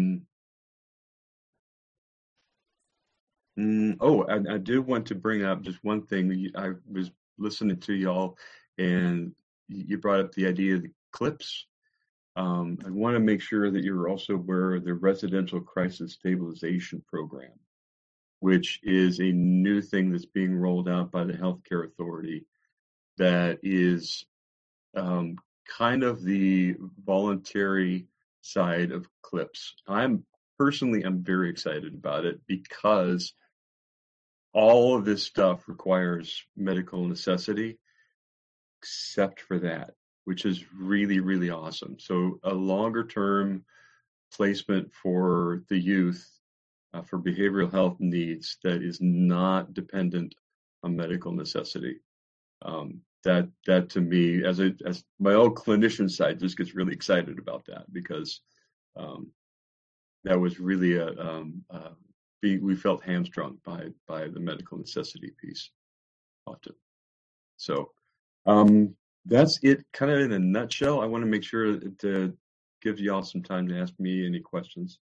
I do want to bring up just one thing. I was listening to y'all, and you brought up the idea of the CLIPS. I want to make sure that you're also aware of the Residential Crisis Stabilization Program, which is a new thing that's being rolled out by the Healthcare Authority that is kind of the voluntary side of CLIPS. I'm very excited about it because all of this stuff requires medical necessity, except for that, which is really, really awesome. So a longer term placement for the youth for behavioral health needs that is not dependent on medical necessity. That to me, as my own clinician side, just gets really excited about that because that was really we felt hamstrung by the medical necessity piece often. So that's it, kind of in a nutshell. I want to make sure to give y'all some time to ask me any questions.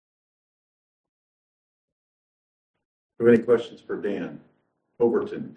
Do you have any questions for Dan Overton?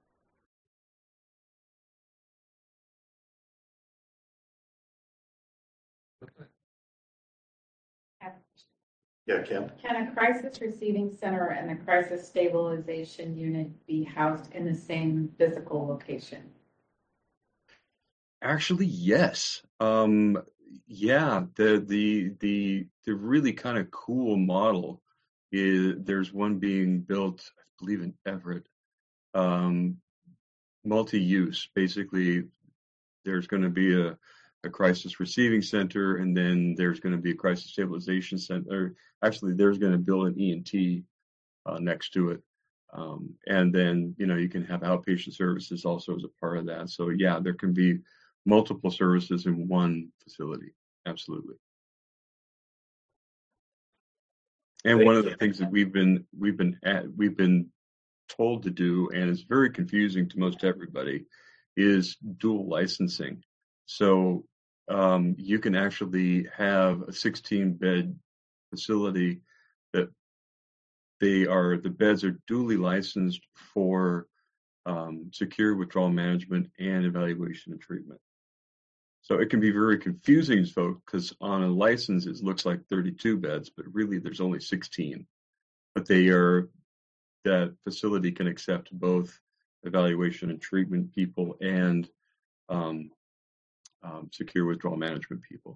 Yeah, Kim. Can a crisis receiving center and the crisis stabilization unit be housed in the same physical location? Actually, yes. Yeah, the really kind of cool model is there's one being built, I believe in Everett, multi-use. Basically, there's going to be a crisis receiving center, and then there's going to be a crisis stabilization center. Actually, there's going to build an ENT next to it. And then, you can have outpatient services also as a part of that. So yeah, there can be multiple services in one facility. Absolutely. And one of the things that we've been told to do, and it's very confusing to most everybody, is dual licensing. So you can actually have a 16-bed facility that the beds are duly licensed for secure withdrawal management and evaluation and treatment. So it can be very confusing to folks because on a license it looks like 32 beds, but really there's only 16. But that facility can accept both evaluation and treatment people and secure withdrawal management people.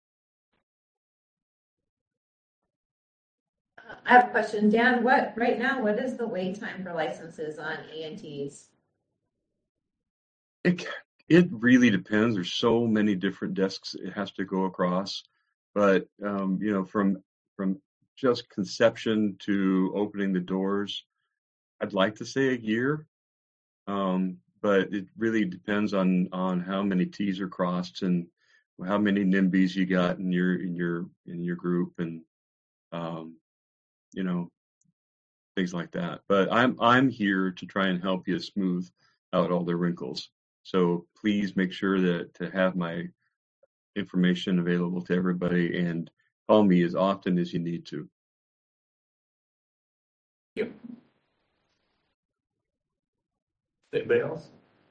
I have a question, Dan. What is the wait time for licenses on ENTs? It really depends. There's so many different desks it has to go across, but from just conception to opening the doors, I'd like to say a year, but it really depends on how many T's are crossed and how many NIMBYs you got in your group, and things like that. But I'm here to try and help you smooth out all the wrinkles. So please make sure to have my information available to everybody and call me as often as you need to. Thank you. Anybody else?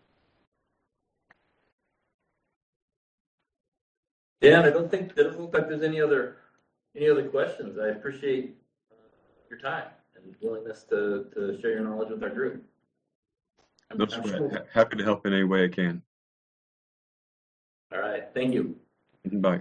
Dan, it doesn't look like there's any other questions. I appreciate your time and willingness to share your knowledge with our group. No sweat. Happy to help in any way I can. All right. Thank you. Bye.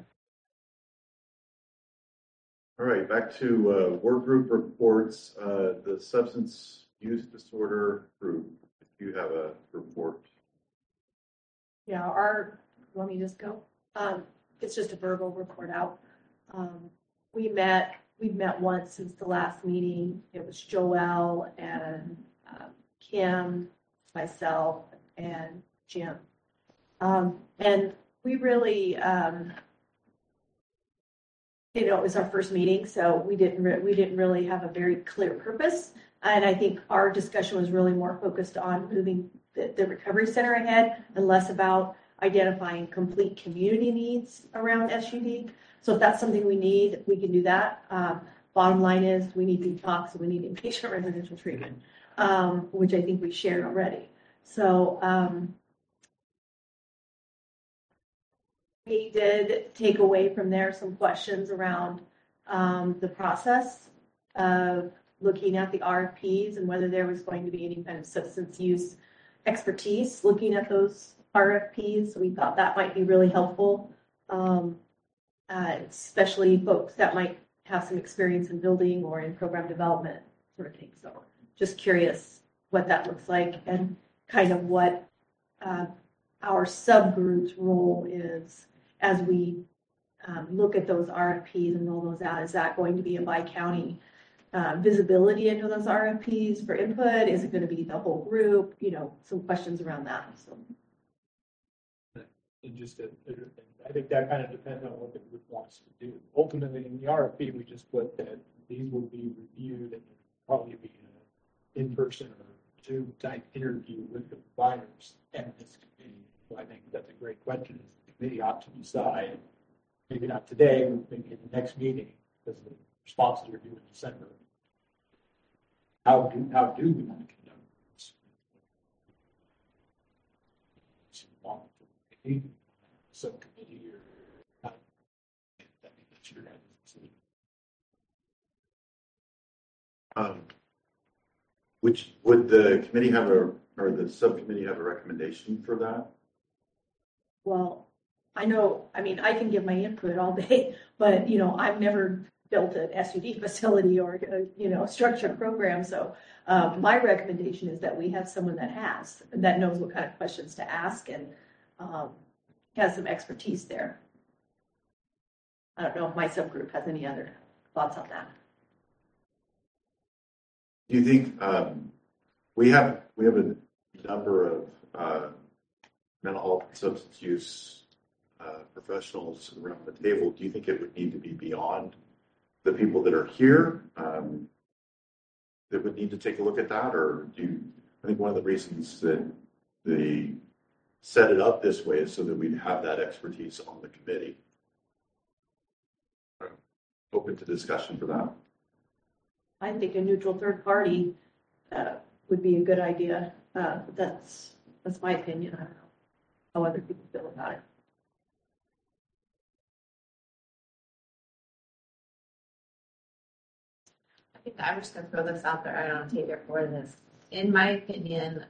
All right, back to work group reports. The substance use disorder group, if you have a report. Yeah, let me just go. It's just a verbal report out. We've met once since the last meeting. It was Joelle and Kim, myself, and Jim. And we really, it was our first meeting, so we didn't really have a very clear purpose. And I think our discussion was really more focused on moving the recovery center ahead and less about identifying complete community needs around SUD. So if that's something we need, we can do that. Bottom line is we need detox and we need inpatient residential treatment, which I think we shared already. So we did take away from there some questions around the process of looking at the RFPs and whether there was going to be any kind of substance use expertise looking at those RFPs. We thought that might be really helpful, especially folks that might have some experience in building or in program development sort of thing. So just curious what that looks like and kind of what our subgroup's role is as we look at those RFPs and roll those out. Is that going to be a by-county visibility into those RFPs for input? Is it going to be the whole group? Some questions around that. So. And just I think that kind of depends on what the group wants to do. Ultimately, in the RFP, we just put that these will be reviewed and probably be an in-person or Zoom type interview with the providers and this committee. So I think that's a great question. The committee ought to decide, maybe not today, but maybe in the next meeting, because the responses are due in December. How do we want to conduct this? Subcommittee or not? I think that's your guys' decision. Which would the committee or the subcommittee have a recommendation for that? Well, I I can give my input all day, but I've never built an SUD facility or a structured program. So my recommendation is that we have someone that knows what kind of questions to ask and has some expertise there. I don't know if my subgroup has any other thoughts on that. Do you think we have a number of mental health and substance use professionals around the table? Do you think it would need to be beyond the people that are here that would need to take a look at that? Or I think one of the reasons that they set it up this way is so that we'd have that expertise on the committee. I'm open to discussion for that. I think a neutral third party would be a good idea. That's my opinion. I don't know how other people feel about it. I think I'm just going to throw this out there. I don't take it for this. In my opinion,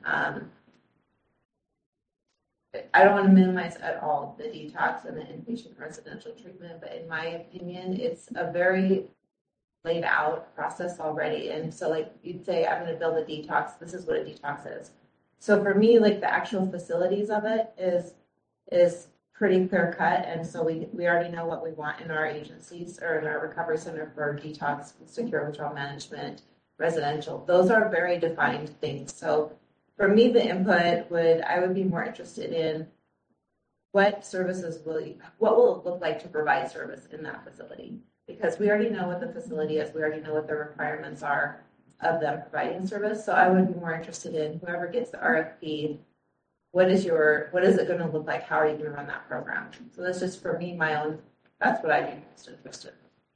I don't want to minimize at all the detox and the inpatient residential treatment, but in my opinion, it's a very laid out process already. And so like you'd say, I'm going to build a detox. This is what a detox is. So for me, like the actual facilities of it is pretty clear cut. And so we already know what we want in our agencies or in our recovery center for detox, secure withdrawal management, residential. Those are very defined things. So for me, the input I would be more interested in what services what will it look like to provide service in that facility? Because we already know what the facility is. We already know what the requirements are of them providing service. So I would be more interested in whoever gets the RFP, what is it going to look like? How are you going to run that program? So that's just for me, that's what I'd be most interested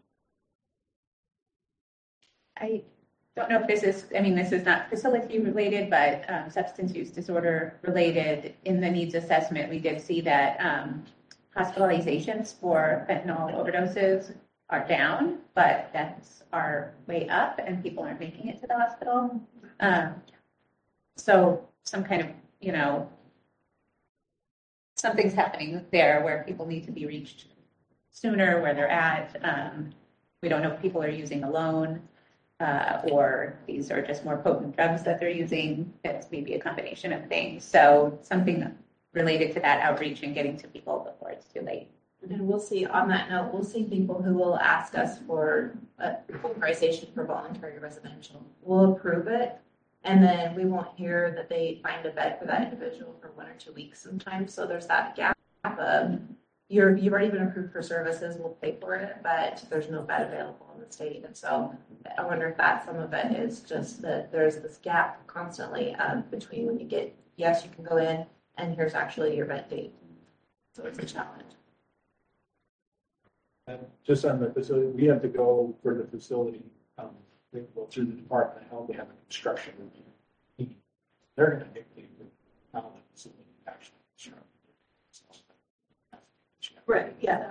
in. I don't know if this is not facility related, but substance use disorder related. In the needs assessment, we did see that hospitalizations for fentanyl overdoses are down, but deaths are way up and people aren't making it to the hospital. So some kind of, something's happening there where people need to be reached sooner, where they're at. We don't know if people are using alone. or these are just more potent drugs that they're using. It's maybe a combination of things. So something related to that outreach and getting to people before it's too late. And we'll see, on that note, we'll see people who will ask us for authorization for voluntary residential. We'll approve it, and then we won't hear that they find a bed for that individual for 1 or 2 weeks sometimes. So there's that gap of you've already been approved for services, we'll pay for it, but there's no bed available in the state. And so I wonder if that some of it is just that there's this gap constantly between when you get, yes, you can go in, and here's actually your bed date. So it's a challenge. And just on the facility, we have to go for the facility, we go through the Department of Health, they have a construction review. They're going to dictate how the facility actually constructed. Right, yeah.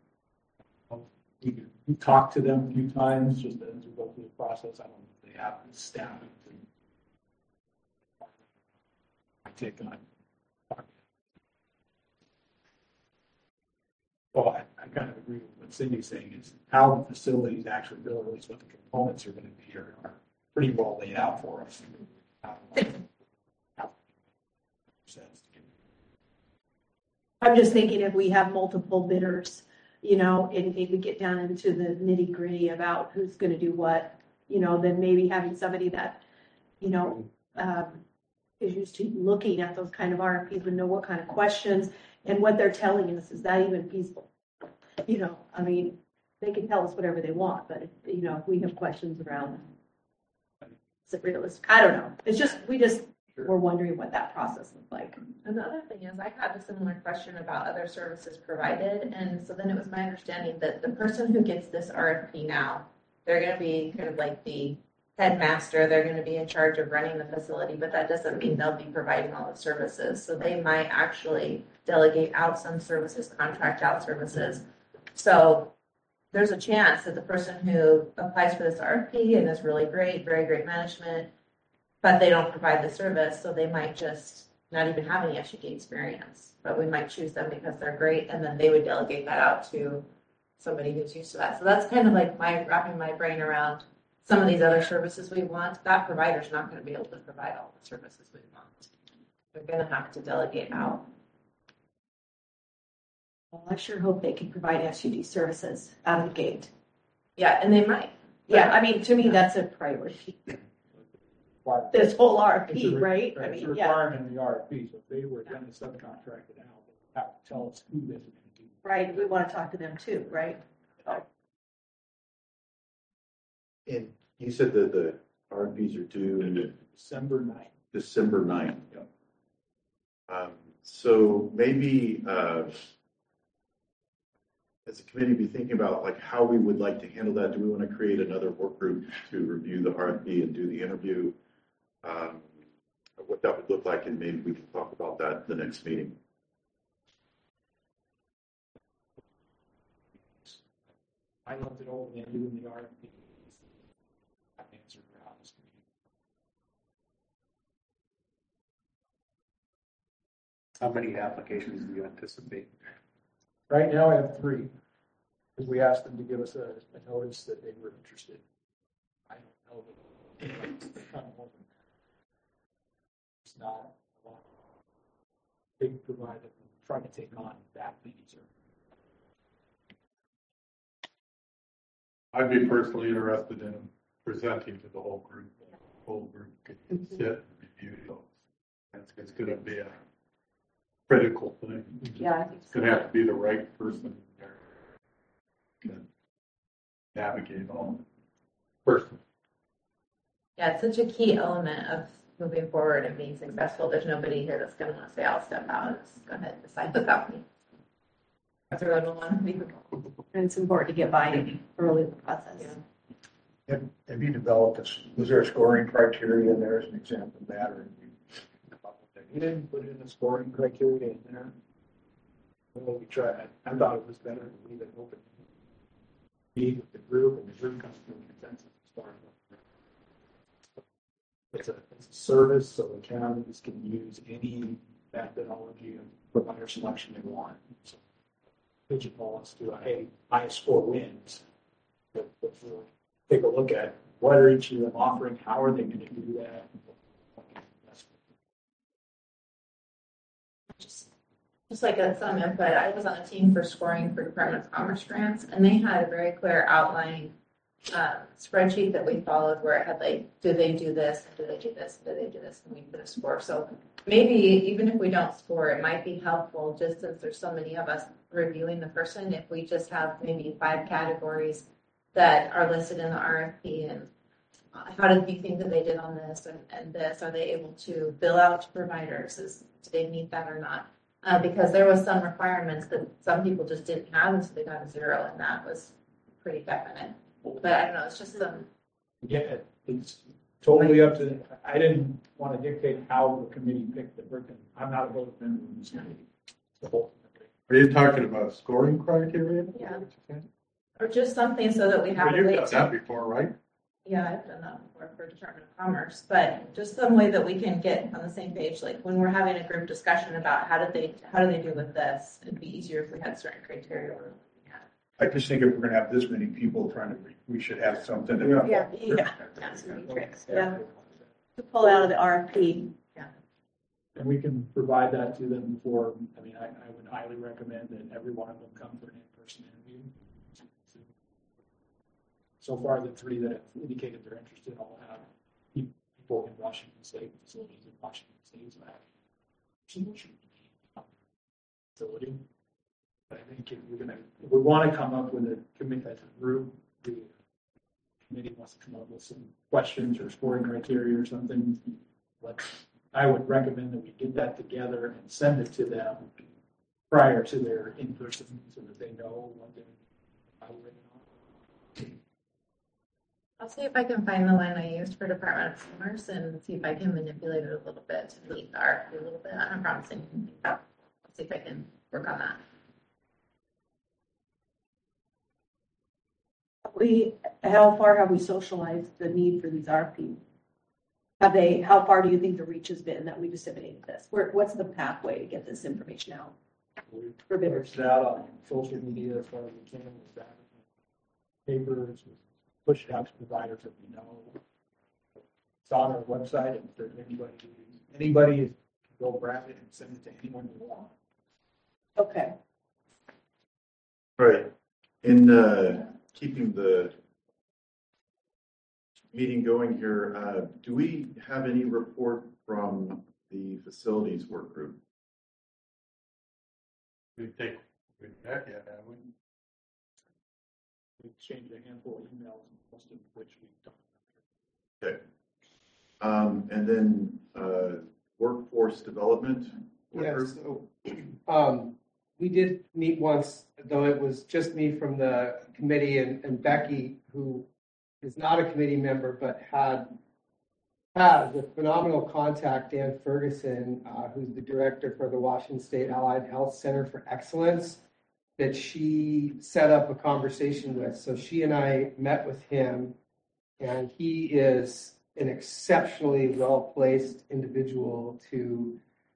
We talked to them a few times just as we go through the process. I don't know if they have the staffing to take on. Well, I kind of agree with what Cindy's saying is how the facility is actually built, at least what the components are going to be are pretty well laid out for us. I'm just thinking if we have multiple bidders, you know, and we get down into the nitty gritty about who's going to do what, you know, then maybe having somebody that, you know, is used to looking at those kind of RFPs would know what kind of questions and what they're telling us. Is that even feasible? You know, I mean, they can tell us whatever they want, but, you know, if we have questions around, is it realistic? I don't know. It's just, we're wondering what that process looked like. And the other thing is, I had a similar question about other services provided, and so then it was my understanding that the person who gets this RFP now, they're going to be kind of like the headmaster, they're going to be in charge of running the facility, but that doesn't mean they'll be providing all the services. So they might actually delegate out some services, contract out services. So there's a chance that the person who applies for this RFP and is really great, very great management, but they don't provide the service, so they might just not even have any SUD experience. But we might choose them because they're great, and then they would delegate that out to somebody who's used to that. So that's kind of like my wrapping my brain around some of these other services we want. That provider's not going to be able to provide all the services we want. They're going to have to delegate out. Well, I sure hope they can provide SUD services out of the gate. Yeah, and they might. Yeah, I mean, to me, that's a priority. This whole RFP, right? I It's a mean, yeah. requirement in the RFP, so if they were going to subcontract it out, they have to tell us who they're going to do. Right, we want to talk to them too, right? And you said that the RFPs are due December 9th. December 9th. So maybe as a committee, be thinking about like how we would like to handle that. Do we want to create another work group to review the RFP and do the interview? What that would look like, and maybe we can talk about that in the next meeting. I looked it over and doing the RFP. Answer for how this committee. How many applications do you anticipate? Right now, I have 3, because we asked them to give us a notice that they were interested. I don't know that it's not a lot. Big provider trying to take on that many services. I'd be personally interested in presenting to the whole group. The whole group could sit and review those. It's going to be a critical thing. Yeah, I think It's going to have to be the right person there to navigate all the person. Yeah, it's such a key element of moving forward and being successful. There's nobody here that's going to want to say, I'll step out and just go ahead and decide without me. Everyone will want to be. And it's important to get buy-in early in the process. Yeah. Have you developed this? Was there a scoring criteria in there as an example of that, or We didn't put in a scoring criteria in there. Well, we tried. I thought it was better to leave it open. Meet with the group, and the group comes to a consensus as far as it's a service, so the counties can use any methodology of provider selection they want. So pigeonhole us to a, hey, highest score wins. But we'll take a look at what are each of them offering? How are they going to do that? Just like some input, I was on a team for scoring for Department of Commerce grants, and they had a very clear outline spreadsheet that we followed where it had like, do they do this, do they do this, do they do this, and we put a score. So maybe even if we don't score, it might be helpful just since there's so many of us reviewing the person, if we just have maybe 5 categories that are listed in the RFP and how did you think that they did on this and this? Are they able to bill out to providers? Do they meet that or not? Because there was some requirements that some people just didn't have, and so they got a 0, and that was pretty definite. But I don't know, it's just some. Yeah, it's totally up to. I didn't want to dictate how the committee picked the person. I'm not a vote member of this committee. Are you talking about scoring criteria? Yeah. Or just something so that we have. Well, you've done that before, right? Yeah, I've done that before for Department of Commerce, but just some way that we can get on the same page. Like when we're having a group discussion about how do they do with this, it'd be easier if we had certain criteria. I just think if we're going to have this many people trying to, we should have something. Yeah. To pull out of the RFP. And we can provide that to them before. I mean, I would highly recommend that every one of them come for an in-person interview. So far, the 3 that have indicated they're interested all have people in Washington State, facilities in Washington State, so that solution facility. But I think if we want to come up with a committee as a group, the committee wants to come up with some questions or scoring criteria or something. I would recommend that we get that together and send it to them prior to their in-person so that they know what they're evaluating on. I'll see if I can find the line I used for Department of Commerce and see if I can manipulate it a little bit to meet the RFP a little bit. I'm not promising anything. I'll see if I can work on that. How far have we socialized the need for these RFPs? How far do you think the reach has been that we disseminated this? What's the pathway to get this information out? We've for bidders? pushed it out on social media as far as we can, with that, papers, push it out to providers that we know. It's on our website, and if there's anybody can go grab it and send it to anyone you want. Okay. All right. In keeping the meeting going here, do we have any report from the facilities work group? We think we've met yet, haven't we? We've exchanged a handful of emails, most of which we've done. Okay. And then workforce development. Yes. So, we did meet once, though it was just me from the committee and Becky, who is not a committee member, but had a phenomenal contact, Dan Ferguson, who's the director for the Washington State Allied Health Center for Excellence, that she set up a conversation with. So she and I met with him, and he is an exceptionally well-placed individual to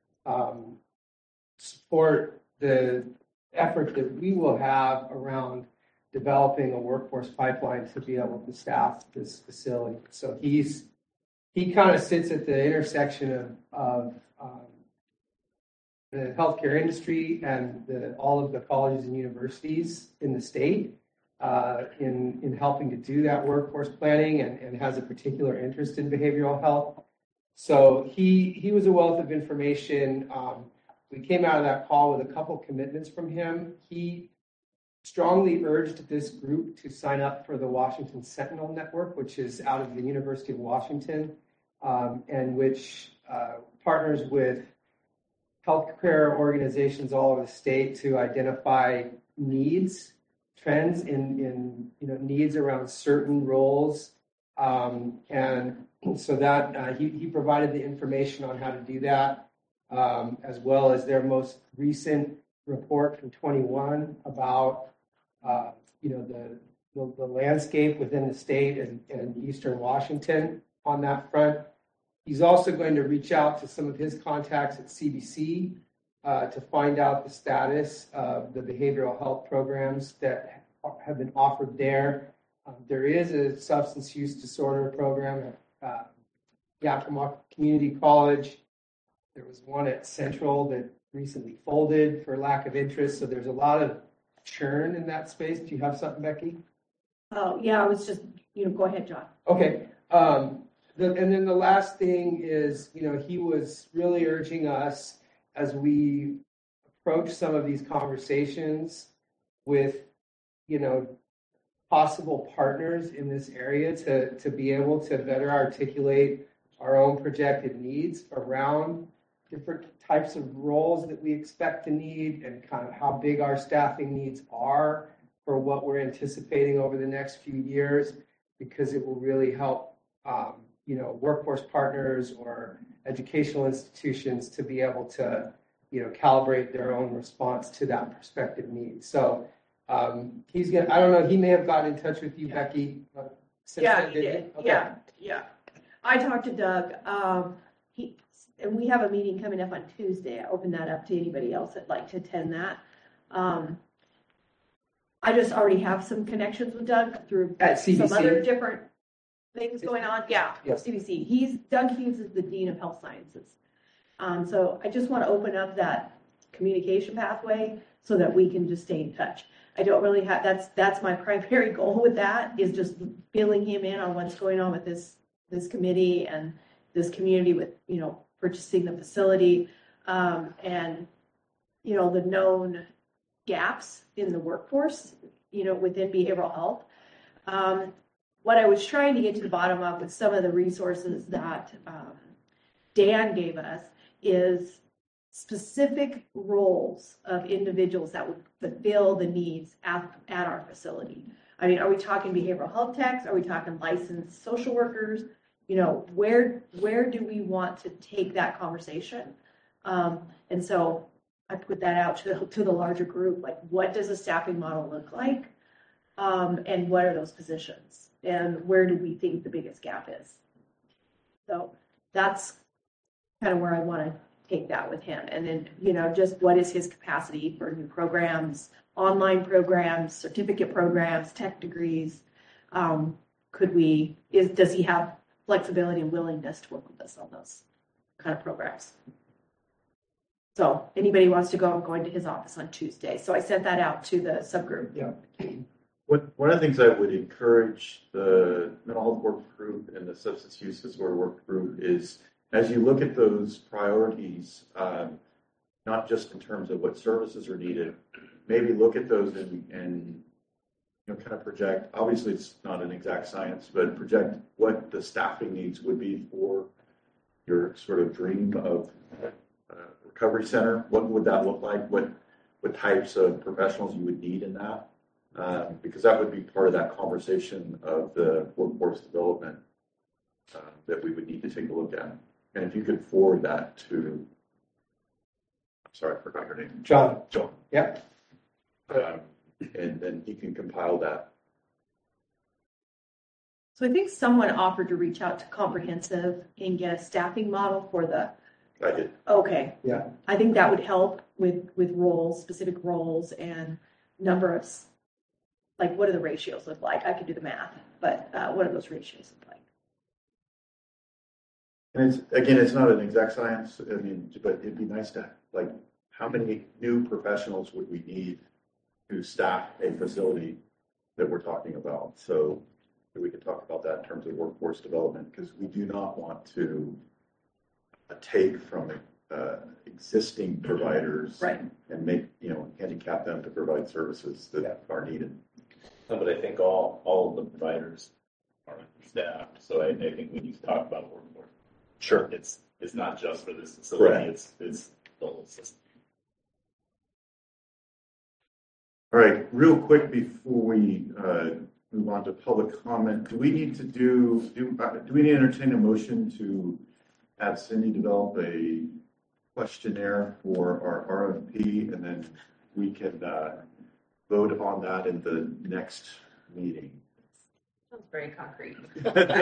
support the effort that we will have around developing a workforce pipeline to be able to staff this facility. So he kind of sits at the intersection of the healthcare industry and all of the colleges and universities in the state in helping to do that workforce planning and has a particular interest in behavioral health. So he was a wealth of information. We came out of that call with a couple commitments from him. He strongly urged this group to sign up for the Washington Sentinel Network, which is out of the University of Washington, and which partners with healthcare organizations all over the state to identify trends in needs around certain roles, and so that he provided the information on how to do that, as well as their most recent report from 21 about the landscape within the state and Eastern Washington on that front. He's also going to reach out to some of his contacts at CBC to find out the status of the behavioral health programs that have been offered there, There is a substance use disorder program at Yakima Community College. There was one at Central that recently folded for lack of interest. So there's a lot of churn in that space. Do you have something, Becky? Oh, yeah, I was just, go ahead, John. Okay. And then the last thing is, he was really urging us as we approach some of these conversations with, possible partners in this area to be able to better articulate our own projected needs around different types of roles that we expect to need and kind of how big our staffing needs are for what we're anticipating over the next few years, because it will really help, workforce partners or educational institutions to be able to, calibrate their own response to that prospective need. So he's gonna, I don't know, he may have gotten in touch with you, Becky. Since Yeah, then, he did. Okay. Yeah. I talked to Doug. And we have a meeting coming up on Tuesday. I opened that up to anybody else that'd like to attend that. I just already have some connections with Doug through At CBC? some other different things going on. Yeah, Yes. CBC. Doug Hughes is the Dean of Health Sciences. So I just want to open up that communication pathway so that we can just stay in touch. I don't really have, that's my primary goal with that, is just filling him in on what's going on with this committee and this community with, purchasing the facility, and, the known gaps in the workforce, within behavioral health. What I was trying to get to the bottom of with some of the resources that Dan gave us is specific roles of individuals that would fulfill the needs at our facility. I mean, are we talking behavioral health techs? Are we talking licensed social workers? Where do we want to take that conversation? And so I put that out to the larger group, like, what does a staffing model look like? And what are those positions? And where do we think the biggest gap is? So that's kind of where I want to take that with him. And then, just what is his capacity for new programs, online programs, certificate programs, tech degrees? Does he have flexibility and willingness to work with us on those kind of programs? So anybody wants to go, I'm going to his office on Tuesday. So I sent that out to the subgroup. Yeah. One of the things I would encourage the mental health work group and the substance use disorder work group is, as you look at those priorities, not just in terms of what services are needed, maybe look at those and kind of project. Obviously, it's not an exact science, but project what the staffing needs would be for your sort of dream of recovery center. What would that look like? What types of professionals you would need in that? Because that would be part of that conversation of the workforce development that we would need to take a look at. And if you could forward that to, I'm sorry, I forgot your name. John. Yep. And then he can compile that. So I think someone offered to reach out to Comprehensive and get a staffing model for the. I did. Okay. Yeah. I think that would help with roles, specific roles, and number of, like, what do the ratios look like? I could do the math, but what do those ratios look like? And it's not an exact science. I mean, but it'd be nice to, like, how many new professionals would we need to staff a facility that we're talking about? So we could talk about that in terms of workforce development, because we do not want to take from existing providers, right, and make, handicap them to provide services that are needed. No, but I think all of the providers are understaffed. So I think we need to talk about workforce. Sure. It's not just for this facility. Correct. It's the whole system. All right, real quick before we move on to public comment, do we need to entertain a motion to have Cindy develop a questionnaire for our RFP, and then we can vote on that in the next meeting? Sounds very concrete.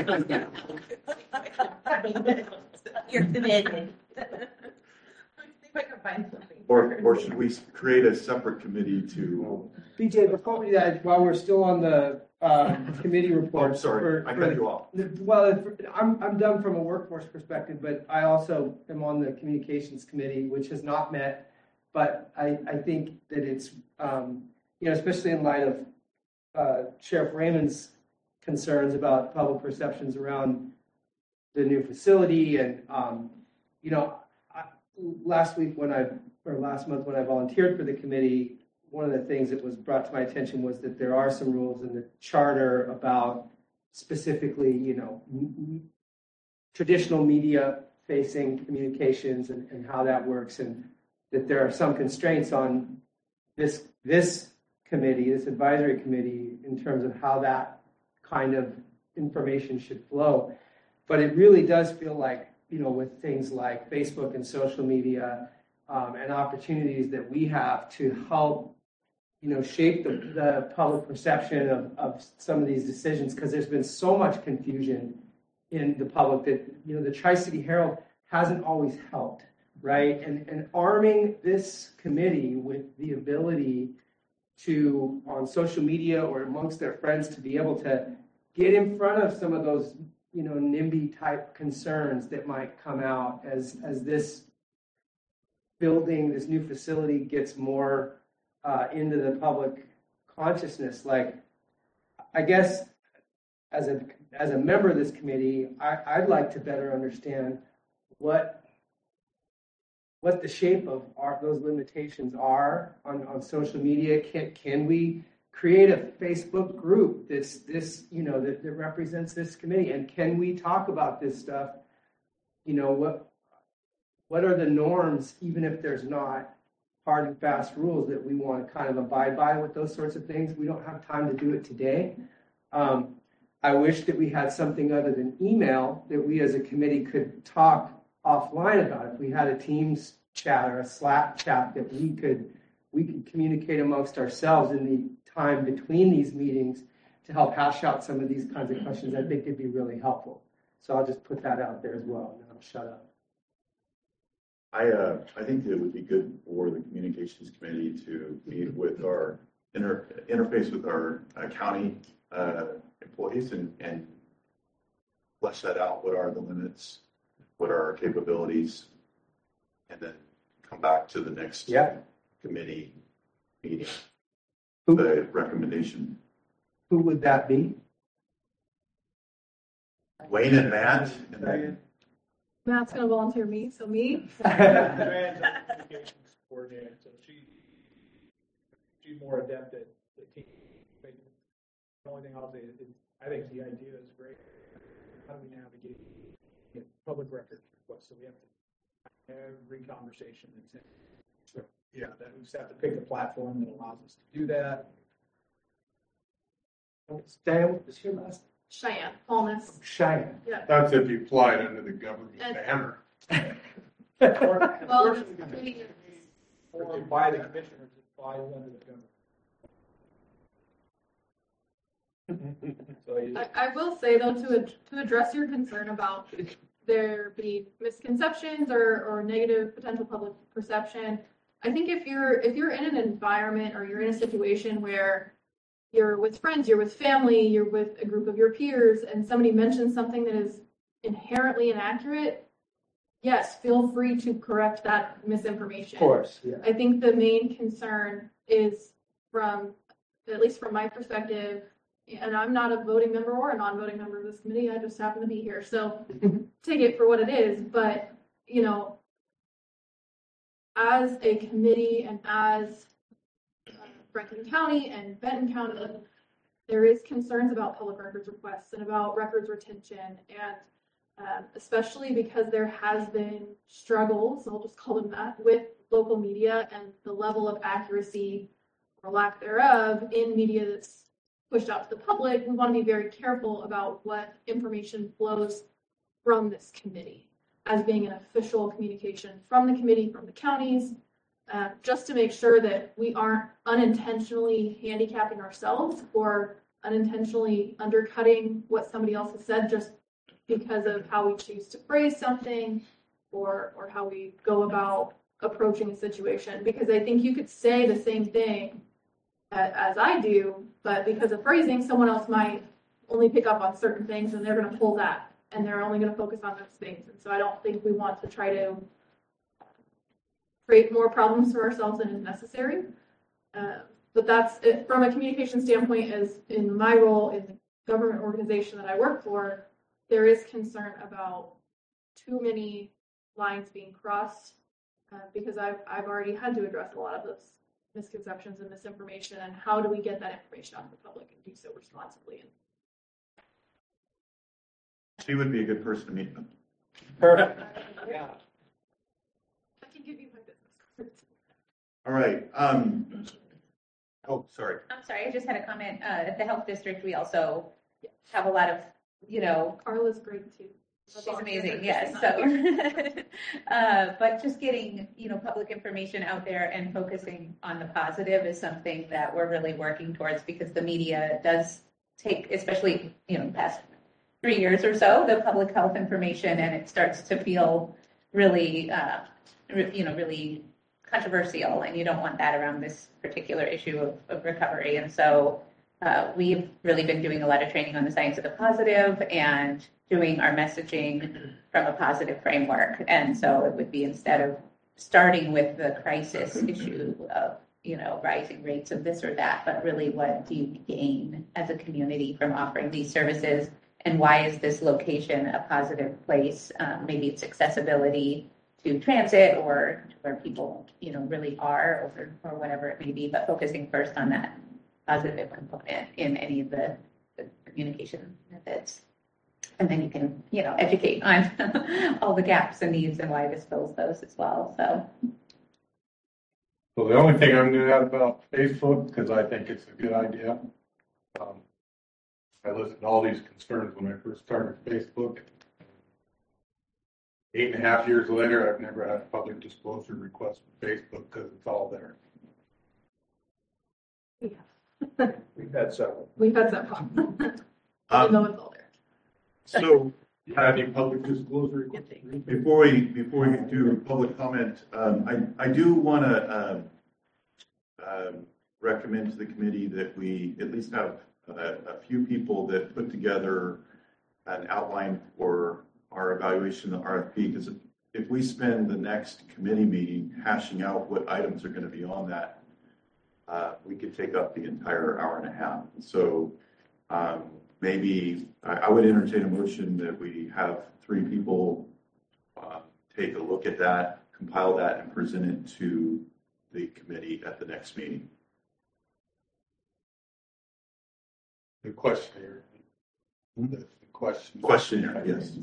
You're committed. if I can find something. Or should we create a separate committee to? BJ, before we do that, while we're still on the committee report. Oh, sorry, I cut you off. Well, I'm done from a workforce perspective, but I also am on the communications committee, which has not met. But I think that it's, especially in light of Sheriff Raymond's concerns about public perceptions around the new facility. And, last month when I volunteered for the committee, one of the things that was brought to my attention was that there are some rules in the charter about specifically, traditional media facing communications and how that works, and that there are some constraints on this committee, this advisory committee, in terms of how that kind of information should flow. But it really does feel like, with things like Facebook and social media and opportunities that we have to help, shape the public perception of some of these decisions, because there's been so much confusion in the public that, the Tri-City Herald hasn't always helped, right? And arming this committee with the ability to, on social media or amongst their friends, to be able to get in front of some of those, NIMBY type concerns that might come out as this building, this new facility gets more into the public consciousness. Like, I guess as a member of this committee, I'd like to better understand what the shape of those limitations are on social media. Can we create a Facebook group that represents this committee, and can we talk about this stuff? What are the norms, even if there's not hard and fast rules that we want to kind of abide by with those sorts of things? We don't have time to do it today. I wish that we had something other than email that we as a committee could talk offline about. If we had a Teams chat or a Slack chat that we could communicate amongst ourselves in the time between these meetings to help hash out some of these kinds of questions, I think it'd be really helpful. So I'll just put that out there as well, and then I'll shut up. I think it would be good for the communications committee to meet with our interface with our county employees and flesh that out. What are the limits? What are our capabilities? And then come back to the next committee meeting. The recommendation. Who would that be? Wayne and Matt. And then Matt's going to volunteer me, so me. Joanne's our communications coordinator, so she's more adept at the team. The only thing I'll say is I think the idea is great. How do we navigate public records requests? So we have to every conversation that's in. So that we just have to pick a platform that allows us to do that. Diane, what was your last? Cheyenne, Paulness. Cheyenne. Yeah. That's if you fly it under the government banner. Well, Or by the commissioners, it flies under the government. So I will say though, to address your concern about there being misconceptions or negative potential public perception, I think if you're in an environment or you're in a situation where you're with friends, you're with family, you're with a group of your peers, and somebody mentions something that is inherently inaccurate, yes, feel free to correct that misinformation. Of course, yeah. I think the main concern is at least from my perspective, and I'm not a voting member or a non-voting member of this committee, I just happen to be here, so take it for what it is, but, as a committee and as Franklin County and Benton County, there is concerns about public records requests and about records retention, and especially because there has been struggles, I'll just call them that, with local media and the level of accuracy or lack thereof in media that's pushed out to the public. We want to be very careful about what information flows from this committee as being an official communication from the committee, from the counties, just to make sure that we aren't unintentionally handicapping ourselves or unintentionally undercutting what somebody else has said just because of how we choose to phrase something or how we go about approaching a situation, because I think you could say the same thing as I do, but because of phrasing, someone else might only pick up on certain things and they're going to pull that and they're only going to focus on those things. And so I don't think we want to try to create more problems for ourselves than is necessary. But that's it. From a communication standpoint, as in my role in the government organization that I work for, there is concern about too many lines being crossed, because I've already had to address a lot of those misconceptions and misinformation, and how do we get that information out to the public and do so responsibly. She would be a good person to meet. Perfect. Yeah. I can give you my business cards. All right. Oh, sorry. I'm sorry, I just had a comment. At the health district, we also have a lot of, Carla's great too. she's amazing, yes, so. But just getting, public information out there and focusing on the positive is something that we're really working towards, because the media does take, especially, the past 3 years or so, the public health information, and it starts to feel really, really controversial, and you don't want that around this particular issue of recovery. And so we've really been doing a lot of training on the science of the positive and doing our messaging from a positive framework. And so it would be, instead of starting with the crisis issue of, rising rates of this or that, but really, what do you gain as a community from offering these services? And why is this location a positive place? Maybe it's accessibility to transit, or to where people, really are, or whatever it may be, but focusing first on that positive component in any of the communication methods. And then you can, educate on all the gaps and needs and why this fills those as well. So the only thing I'm going to add about Facebook, because I think it's a good idea. I listened to all these concerns when I first started Facebook. 8.5 years later, I've never had a public disclosure request from Facebook because it's all there. We've had several. We've had several. Even though it's all there. So, you have any public disclosure requests? before we do public comment, I do want to recommend to the committee that we at least have a few people that put together an outline for our evaluation of the RFP, because if we spend the next committee meeting hashing out what items are going to be on that, we could take up the entire hour and a half. So maybe I would entertain a motion that we have 3 people take a look at that, compile that, and present it to the committee at the next meeting. The questionnaire. The questionnaire, yes.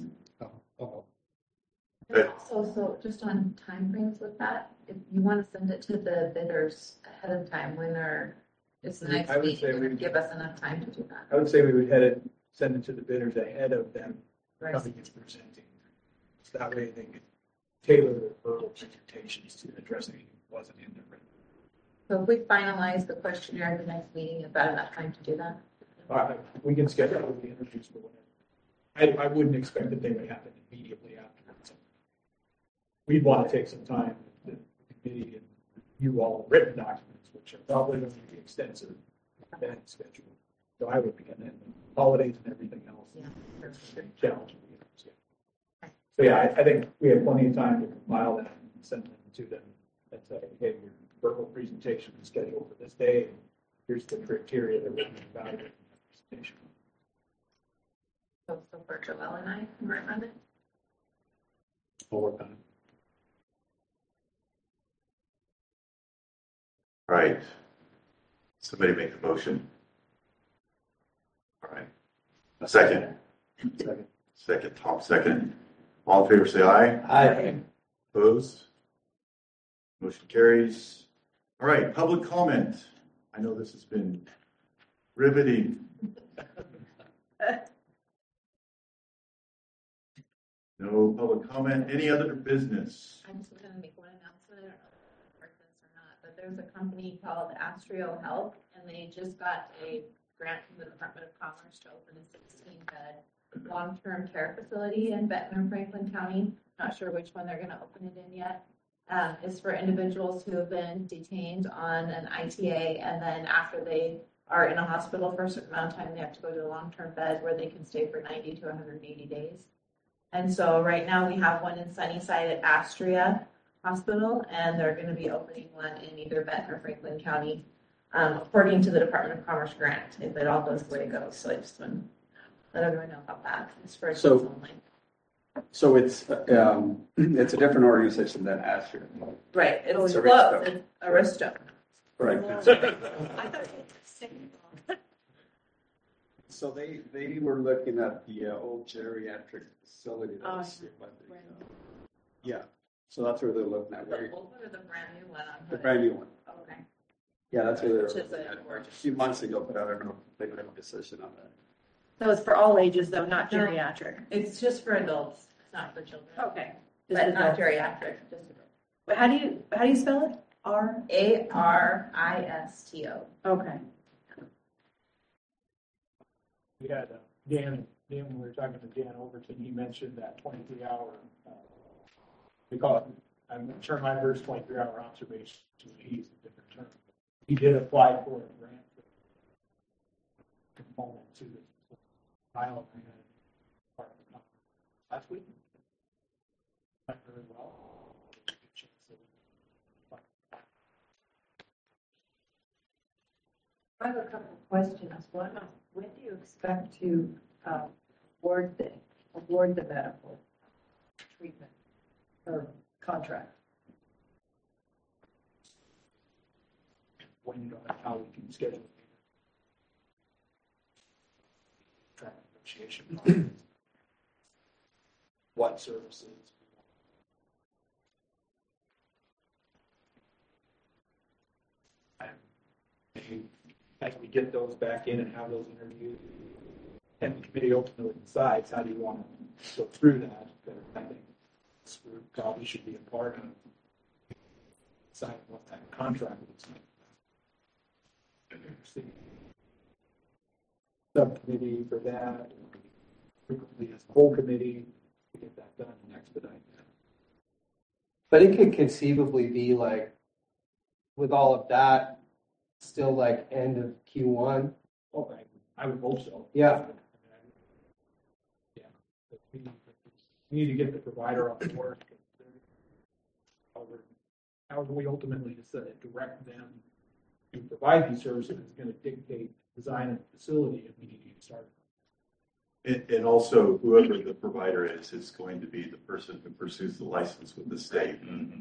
So just on timeframes with that, if you want to send it to the bidders ahead of time, when it's the next meeting, give us enough time to do that. I would say we would send it to the bidders ahead of them coming and presenting. So that way they could tailor their verbal presentations to address anything that wasn't in the written. So if we finalize the questionnaire at the next meeting, is that enough time to do that? We can schedule the interviews for whatever. I wouldn't expect that they would happen immediately afterwards. We'd want to take some time, the committee and you all written documents, which are probably going to be extensive and scheduled. So I would begin, and holidays and everything else. Yeah. That's going to be challenging. So yeah, I think we have plenty of time to compile that and send them to them and say, hey, your verbal presentation is scheduled for this day. And here's the criteria that we're going to evaluate in that presentation. So for Joelle and I can work on it. We'll work on it. All right. Somebody make the motion. All right. A second. Second. Tom, second. All in favor, say aye. Aye. Opposed? Motion carries. All right. Public comment. I know this has been riveting. No public comment. Any other business? I'm just going to make one announcement. I don't know if it's worth this or not, but there's a company called Astrio Health, and they just got a grant from the Department of Commerce to open a 16-bed long-term care facility in Benton and Franklin County. Not sure which one they're going to open it in yet, is for individuals who have been detained on an ITA, and then after they are in a hospital for a certain amount of time, they have to go to a long-term bed where they can stay for 90 to 180 days. And so right now we have one in Sunnyside at Astria Hospital, and they're going to be opening one in either Benton or Franklin County, according to the Department of Commerce grant, if it all goes the way it goes. So I just want to let everyone know about that. It's for adults only. So it's a different organization than Astria. Right, it's Aristo. close, it's Aristo. Right. I thought it was same. So they were looking at the old geriatric facility that was here by the, yeah. So that's where they're looking at. The old one or the brand new one? The brand new one. Okay. Yeah, that's where they were Which is looking a at gorgeous. a few months ago, but I don't know if they made a decision on that. So it's for all ages though, not No. geriatric? It's just for adults, it's not for children. Okay. But not geriatric, just adults. But how do you spell it? Aristo. Okay. We had Dan, when we were talking to Dan Overton, he mentioned that 23-hour, we call it, the term I heard is 23-hour observation. He's a different term. He did apply for a grant component to the pilot last week. Went very well. I have a couple of questions. One, when do you expect to award the medical treatment or contract? When how we can schedule track negotiation. What services? As we get those back in and have those interviews, and the committee ultimately decides how do you want to go through that. But I think this group probably should be a part of deciding what type of contract looks like. Subcommittee for that, frequently as a whole committee to get that done and expedite that. But it could conceivably be like, with all of that, still like end of Q1. Oh, I would hope so. Yeah. Yeah. But we need to get the provider on board. However we ultimately direct them to provide these services is going to dictate design of the facility, and we need to get started. And also, whoever the provider is going to be the person who pursues the license with the state. Mm-hmm.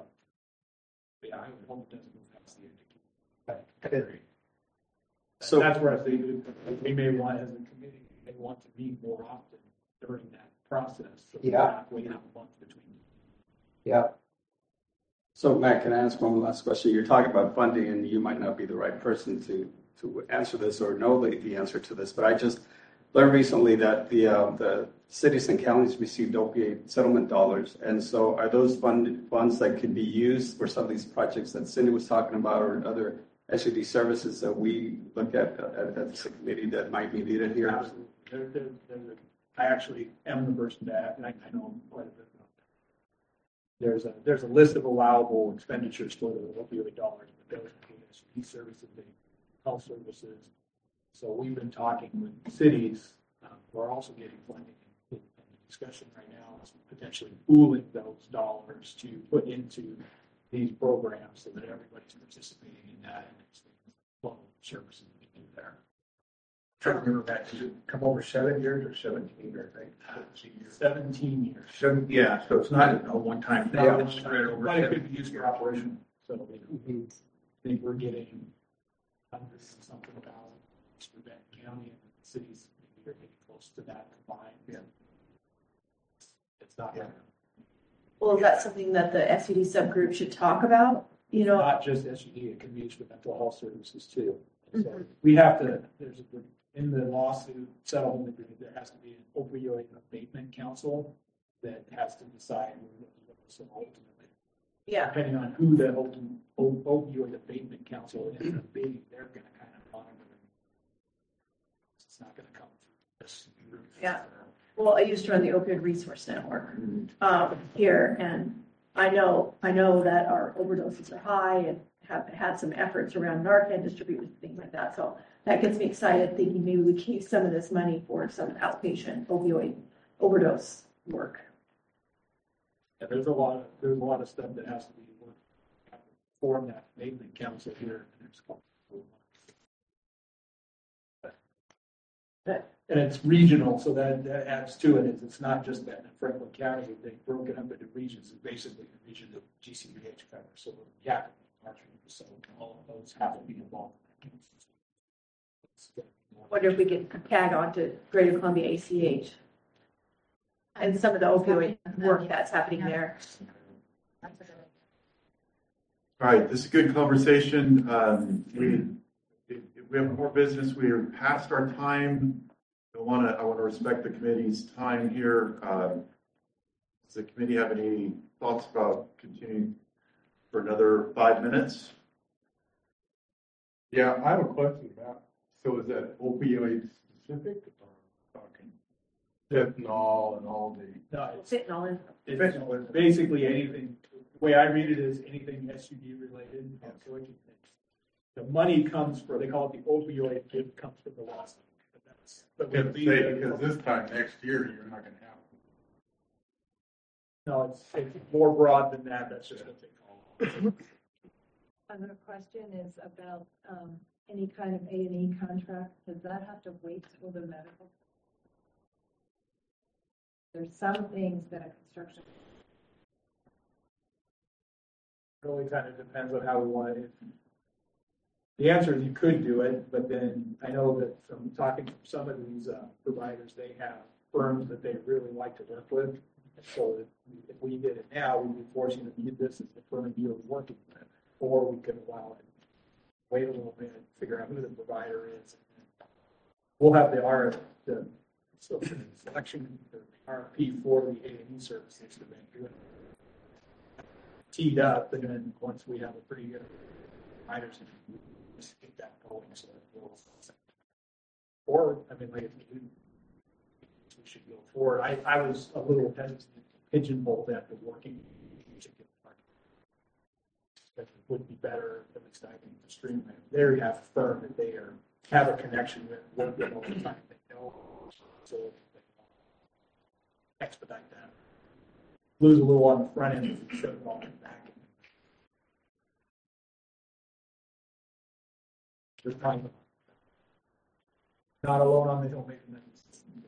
Yeah, I would hope it doesn't move past the end of Q1. So that's where I think we may want, as a committee, may want to meet more often during that process. So we're not waiting a month between. Yeah. So Matt, can I ask one last question? You're talking about funding, and you might not be the right person to answer this or know the answer to this, but I just learned recently that the cities and counties received opioid settlement dollars, and so are those funds that could be used for some of these projects that Cindy was talking about, or other SUD services that we look at the committee that might be needed here? Absolutely. I actually am the person to ask, and I know quite a bit about that. There's a list of allowable expenditures for the opioid dollars, but those include SUD services, health services. So we've been talking with cities who are also getting funding. And the discussion right now is potentially pooling those dollars to put into these programs so that everybody's participating in that and it's flow of services we do there. Trying to remember back, did it come over 7 years or 17 years, I think? 17 years. Yeah, so it's not a one-time thing, it's spread over. But it could be used for operation. So I think we're getting hundreds and something thousands for Benton County, and the cities maybe are getting close to that combined. Yeah. It's not. Well, is that something that the SUD subgroup should talk about? You know, not just SUD, it can be used for mental health services too. So we have to, in the lawsuit settlement agreement, there has to be an opioid abatement council that has to decide so ultimately. Yeah. Depending on who the opioid abatement council ends up being, they're going to kind of monitor it. It's not going to come through this group. Yeah. Well, I used to run the opioid resource network here, and I know that our overdoses are high and have had some efforts around Narcan distribution, things like that. So that gets me excited, thinking maybe we can use some of this money for some outpatient opioid overdose work. Yeah, there's a lot of stuff that has to be worked out. Form that maintenance council here in the next couple of months. And it's regional, so that adds to it. It's not just that in Franklin County, they broke it up into regions, and basically the region that GCBH covers. So yeah, so all of those have to be involved in that. I wonder if we could tag on to Greater Columbia ACH and some of the opioid work that's happening there. All right, this is a good conversation. We have more business. We are past our time. I want to respect the committee's time here. Does the committee have any thoughts about continuing for another 5 minutes? Yeah, I have a question about, so is that opioid specific or talking fentanyl and all the? No, Fentanyl it's basically anything. The way I read it is anything SUD related. So the money comes for, they call it the opioid, it comes from the lawsuit. Because this time next year, you're not going to have. No, it's more broad than that. That's just what they call it. Another question is about any kind of A&E contract. Does that have to wait till the medical? There's some things that a construction. It really kind of depends on how we want it. The answer is you could do it, but then I know that from talking to some of these providers, they have firms that they really like to work with. So if we did it now, we'd be forcing them to do this as the firm you're working with, or we could allow it, wait a little bit, figure out who the provider is. We'll have the selection, the RFP for the A&E services to be good. Teed up, and then once we have a pretty good providers, just get that going. So or I mean, like we should go forward. I was a little hesitant to pigeonhole that to working. It would be better, at least I think, to streamline. There you have a firm that they have a connection with, work with all the time. They know, so they expedite that. Lose a little on the front end if you shut it all in the back end. There's probably not alone on the hill making that decision.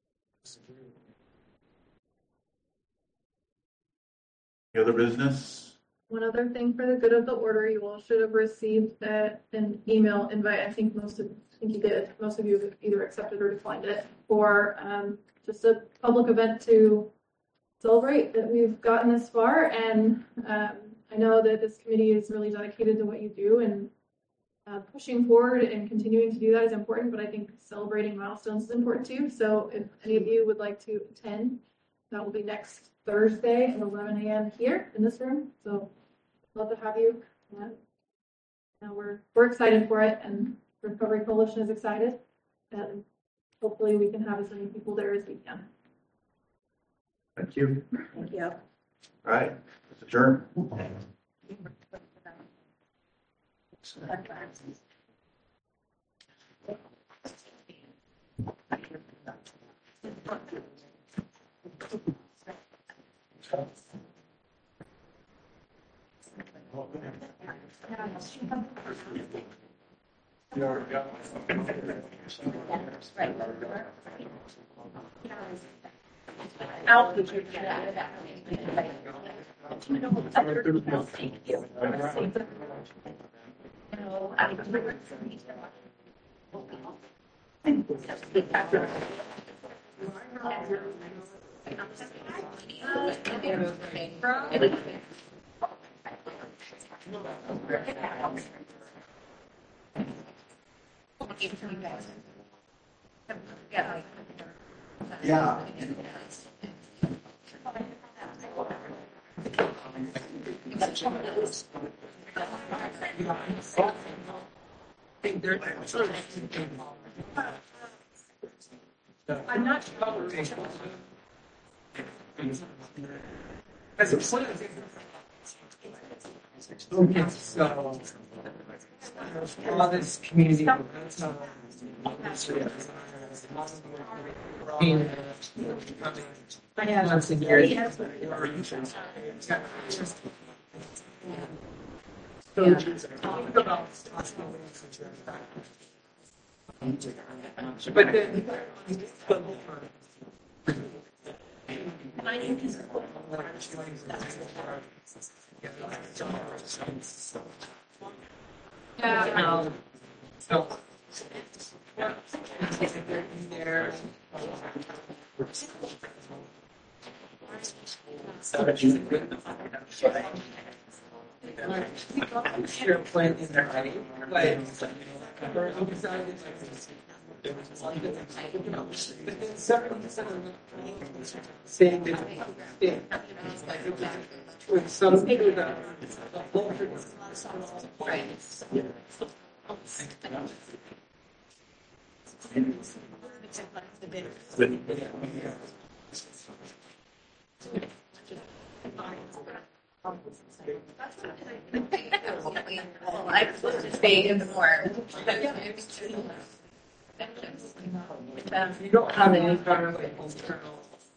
Any other business? One other thing for the good of the order, you all should have received an email invite. I think you did. Most of you have either accepted or declined it for just a public event to celebrate that we've gotten this far. And I know that this committee is really dedicated to what you do, and pushing forward and continuing to do that is important. But I think celebrating milestones is important too. So if any of you would like to attend, that will be next Thursday at 11 a.m. here in this room. So love to have you. We're excited for it, and Recovery Coalition is excited, and hopefully we can have as many people there as we can. Thank you. Thank you. All right, let's adjourn. Yeah. I'm not sure. As a point of okay, so all this community. Once a year. But then, Yeah. Sure, planning already, but saying that with some people that Well, I'm supposed to stay in the more. you don't have any kind of like internal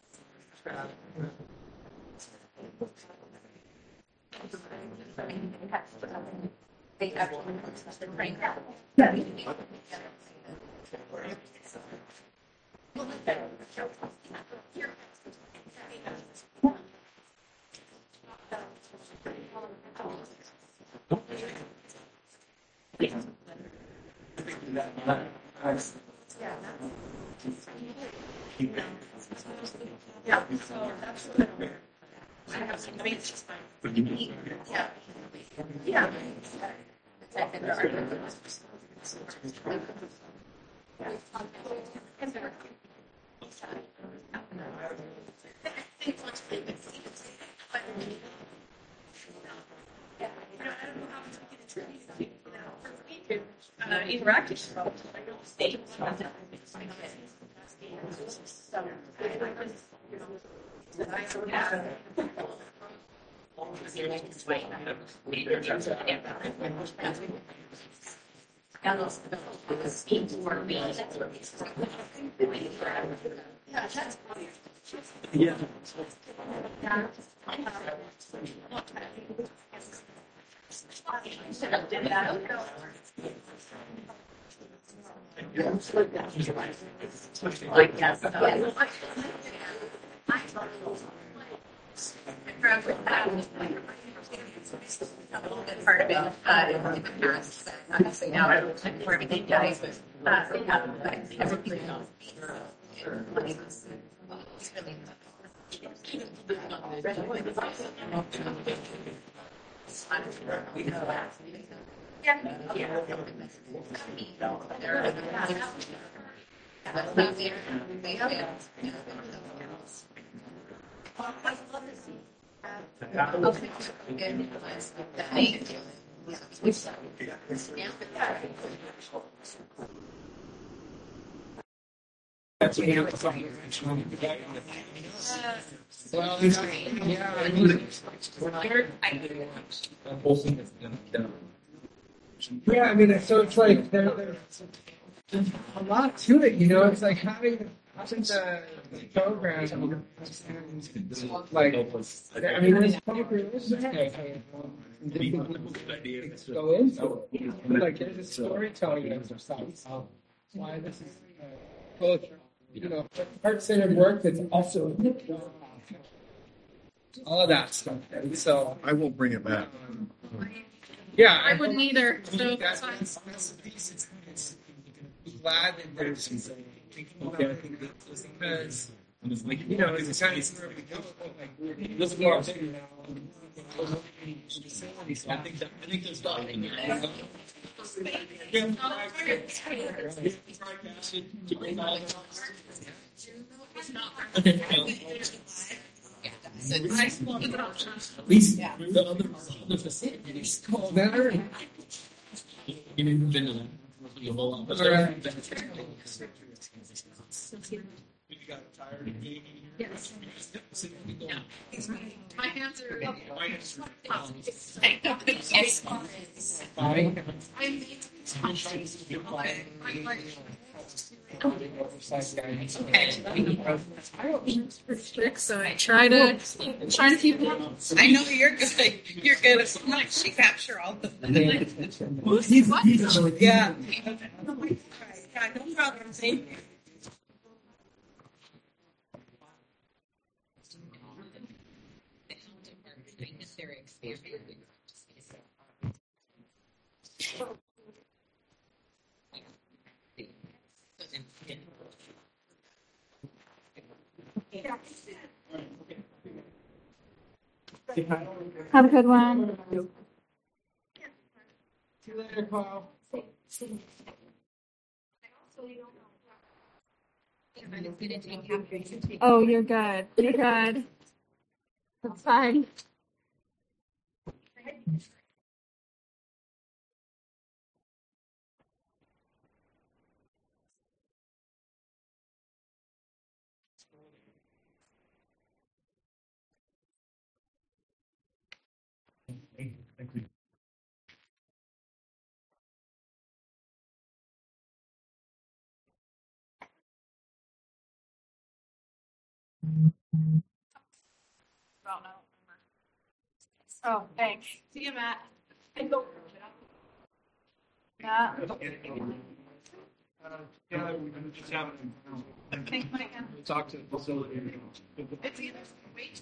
Yeah, so that's I have some, I mean, it's just fine. Yeah. Yeah. Interactive state. Yeah. Like that. A little bit part of it in the past. Obviously now where everything dies with everything else. Yeah, I mean, so it's like there's a lot to it, you know. It's like having the program, like, I mean, there's public relations go into it. Like, there's a storytelling exercise of why this is both, you know, heart-centered work that's also all of that stuff. And so I won't bring it back. yeah, I wouldn't either. So that's the piece. It's glad that there's because you know it's kind of where we go. Like this world now. I think there's at least the other facilities called better. You didn't been a whole lot better. You got tired of being here? Yes. Yeah. My hands are. My hands are. So I try to keep it. I know you're good. You're good as much. She capture all the. Yeah. Yeah, no problem. Thank you. Their experience. Have a good one. See you later, Carl. Oh, you're good. You're good. That's fine. Thank you. Oh, thanks. See you, Matt. Matt. Yeah, we can just have talk to the facility. It's either wait,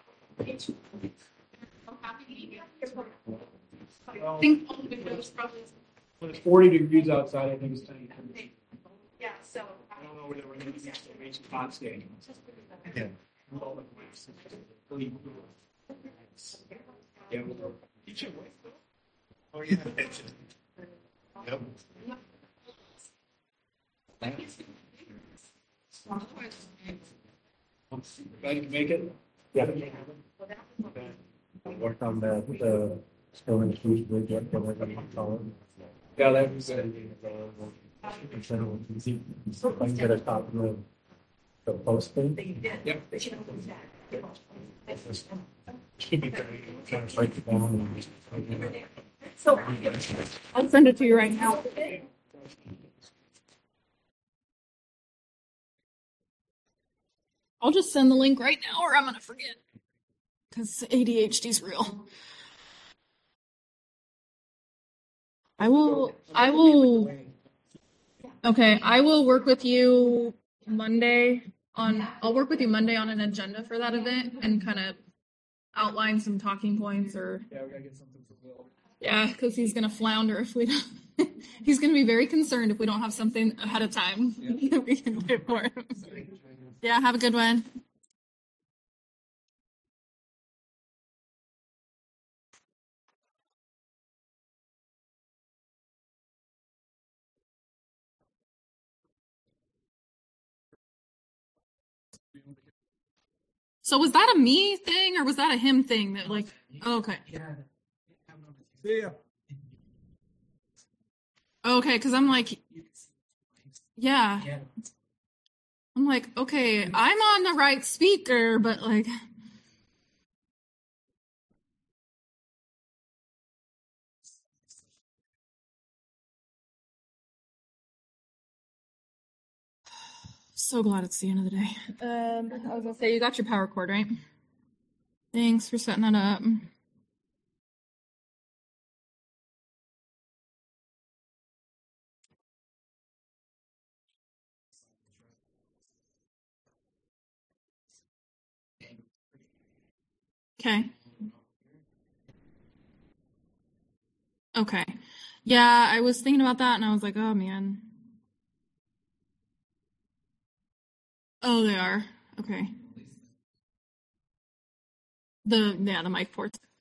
I'm happy to meet you. I think all the windows probably. When it's 40 degrees outside, I think it's time. Yeah, so. I don't know whether we're going to use the range of hot state. Yeah. Yeah, we'll each your way. Oh, yeah. Yep. Glad you can make it. Yeah. Worked on the Stone and Shoes Bridge up there, like I'm calling. Yeah, that was it. I can get a top of the post thing. Yep. Keep it kind of break it down. So I'll send it to you right now. I'll just send the link right now or I'm going to forget. Because ADHD's real. I will, okay, I will work with you I'll work with you Monday on an agenda for that event and kind of outline some talking points or. Yeah, we gotta get something for Will. Yeah, because he's going to flounder if we don't. He's going to be very concerned if we don't have something ahead of time that we can wait for. Yeah, have a good one. So was that a me thing or was that a him thing that like, oh, okay. See ya. Okay, because I'm like, yeah. I'm like, okay, I'm on the right speaker, but like. So glad it's the end of the day. I was gonna say, you got your power cord, right? Thanks for setting that up. Okay. Okay. Yeah, I was thinking about that and I was like, oh man. Oh, they are. Okay. The mic ports.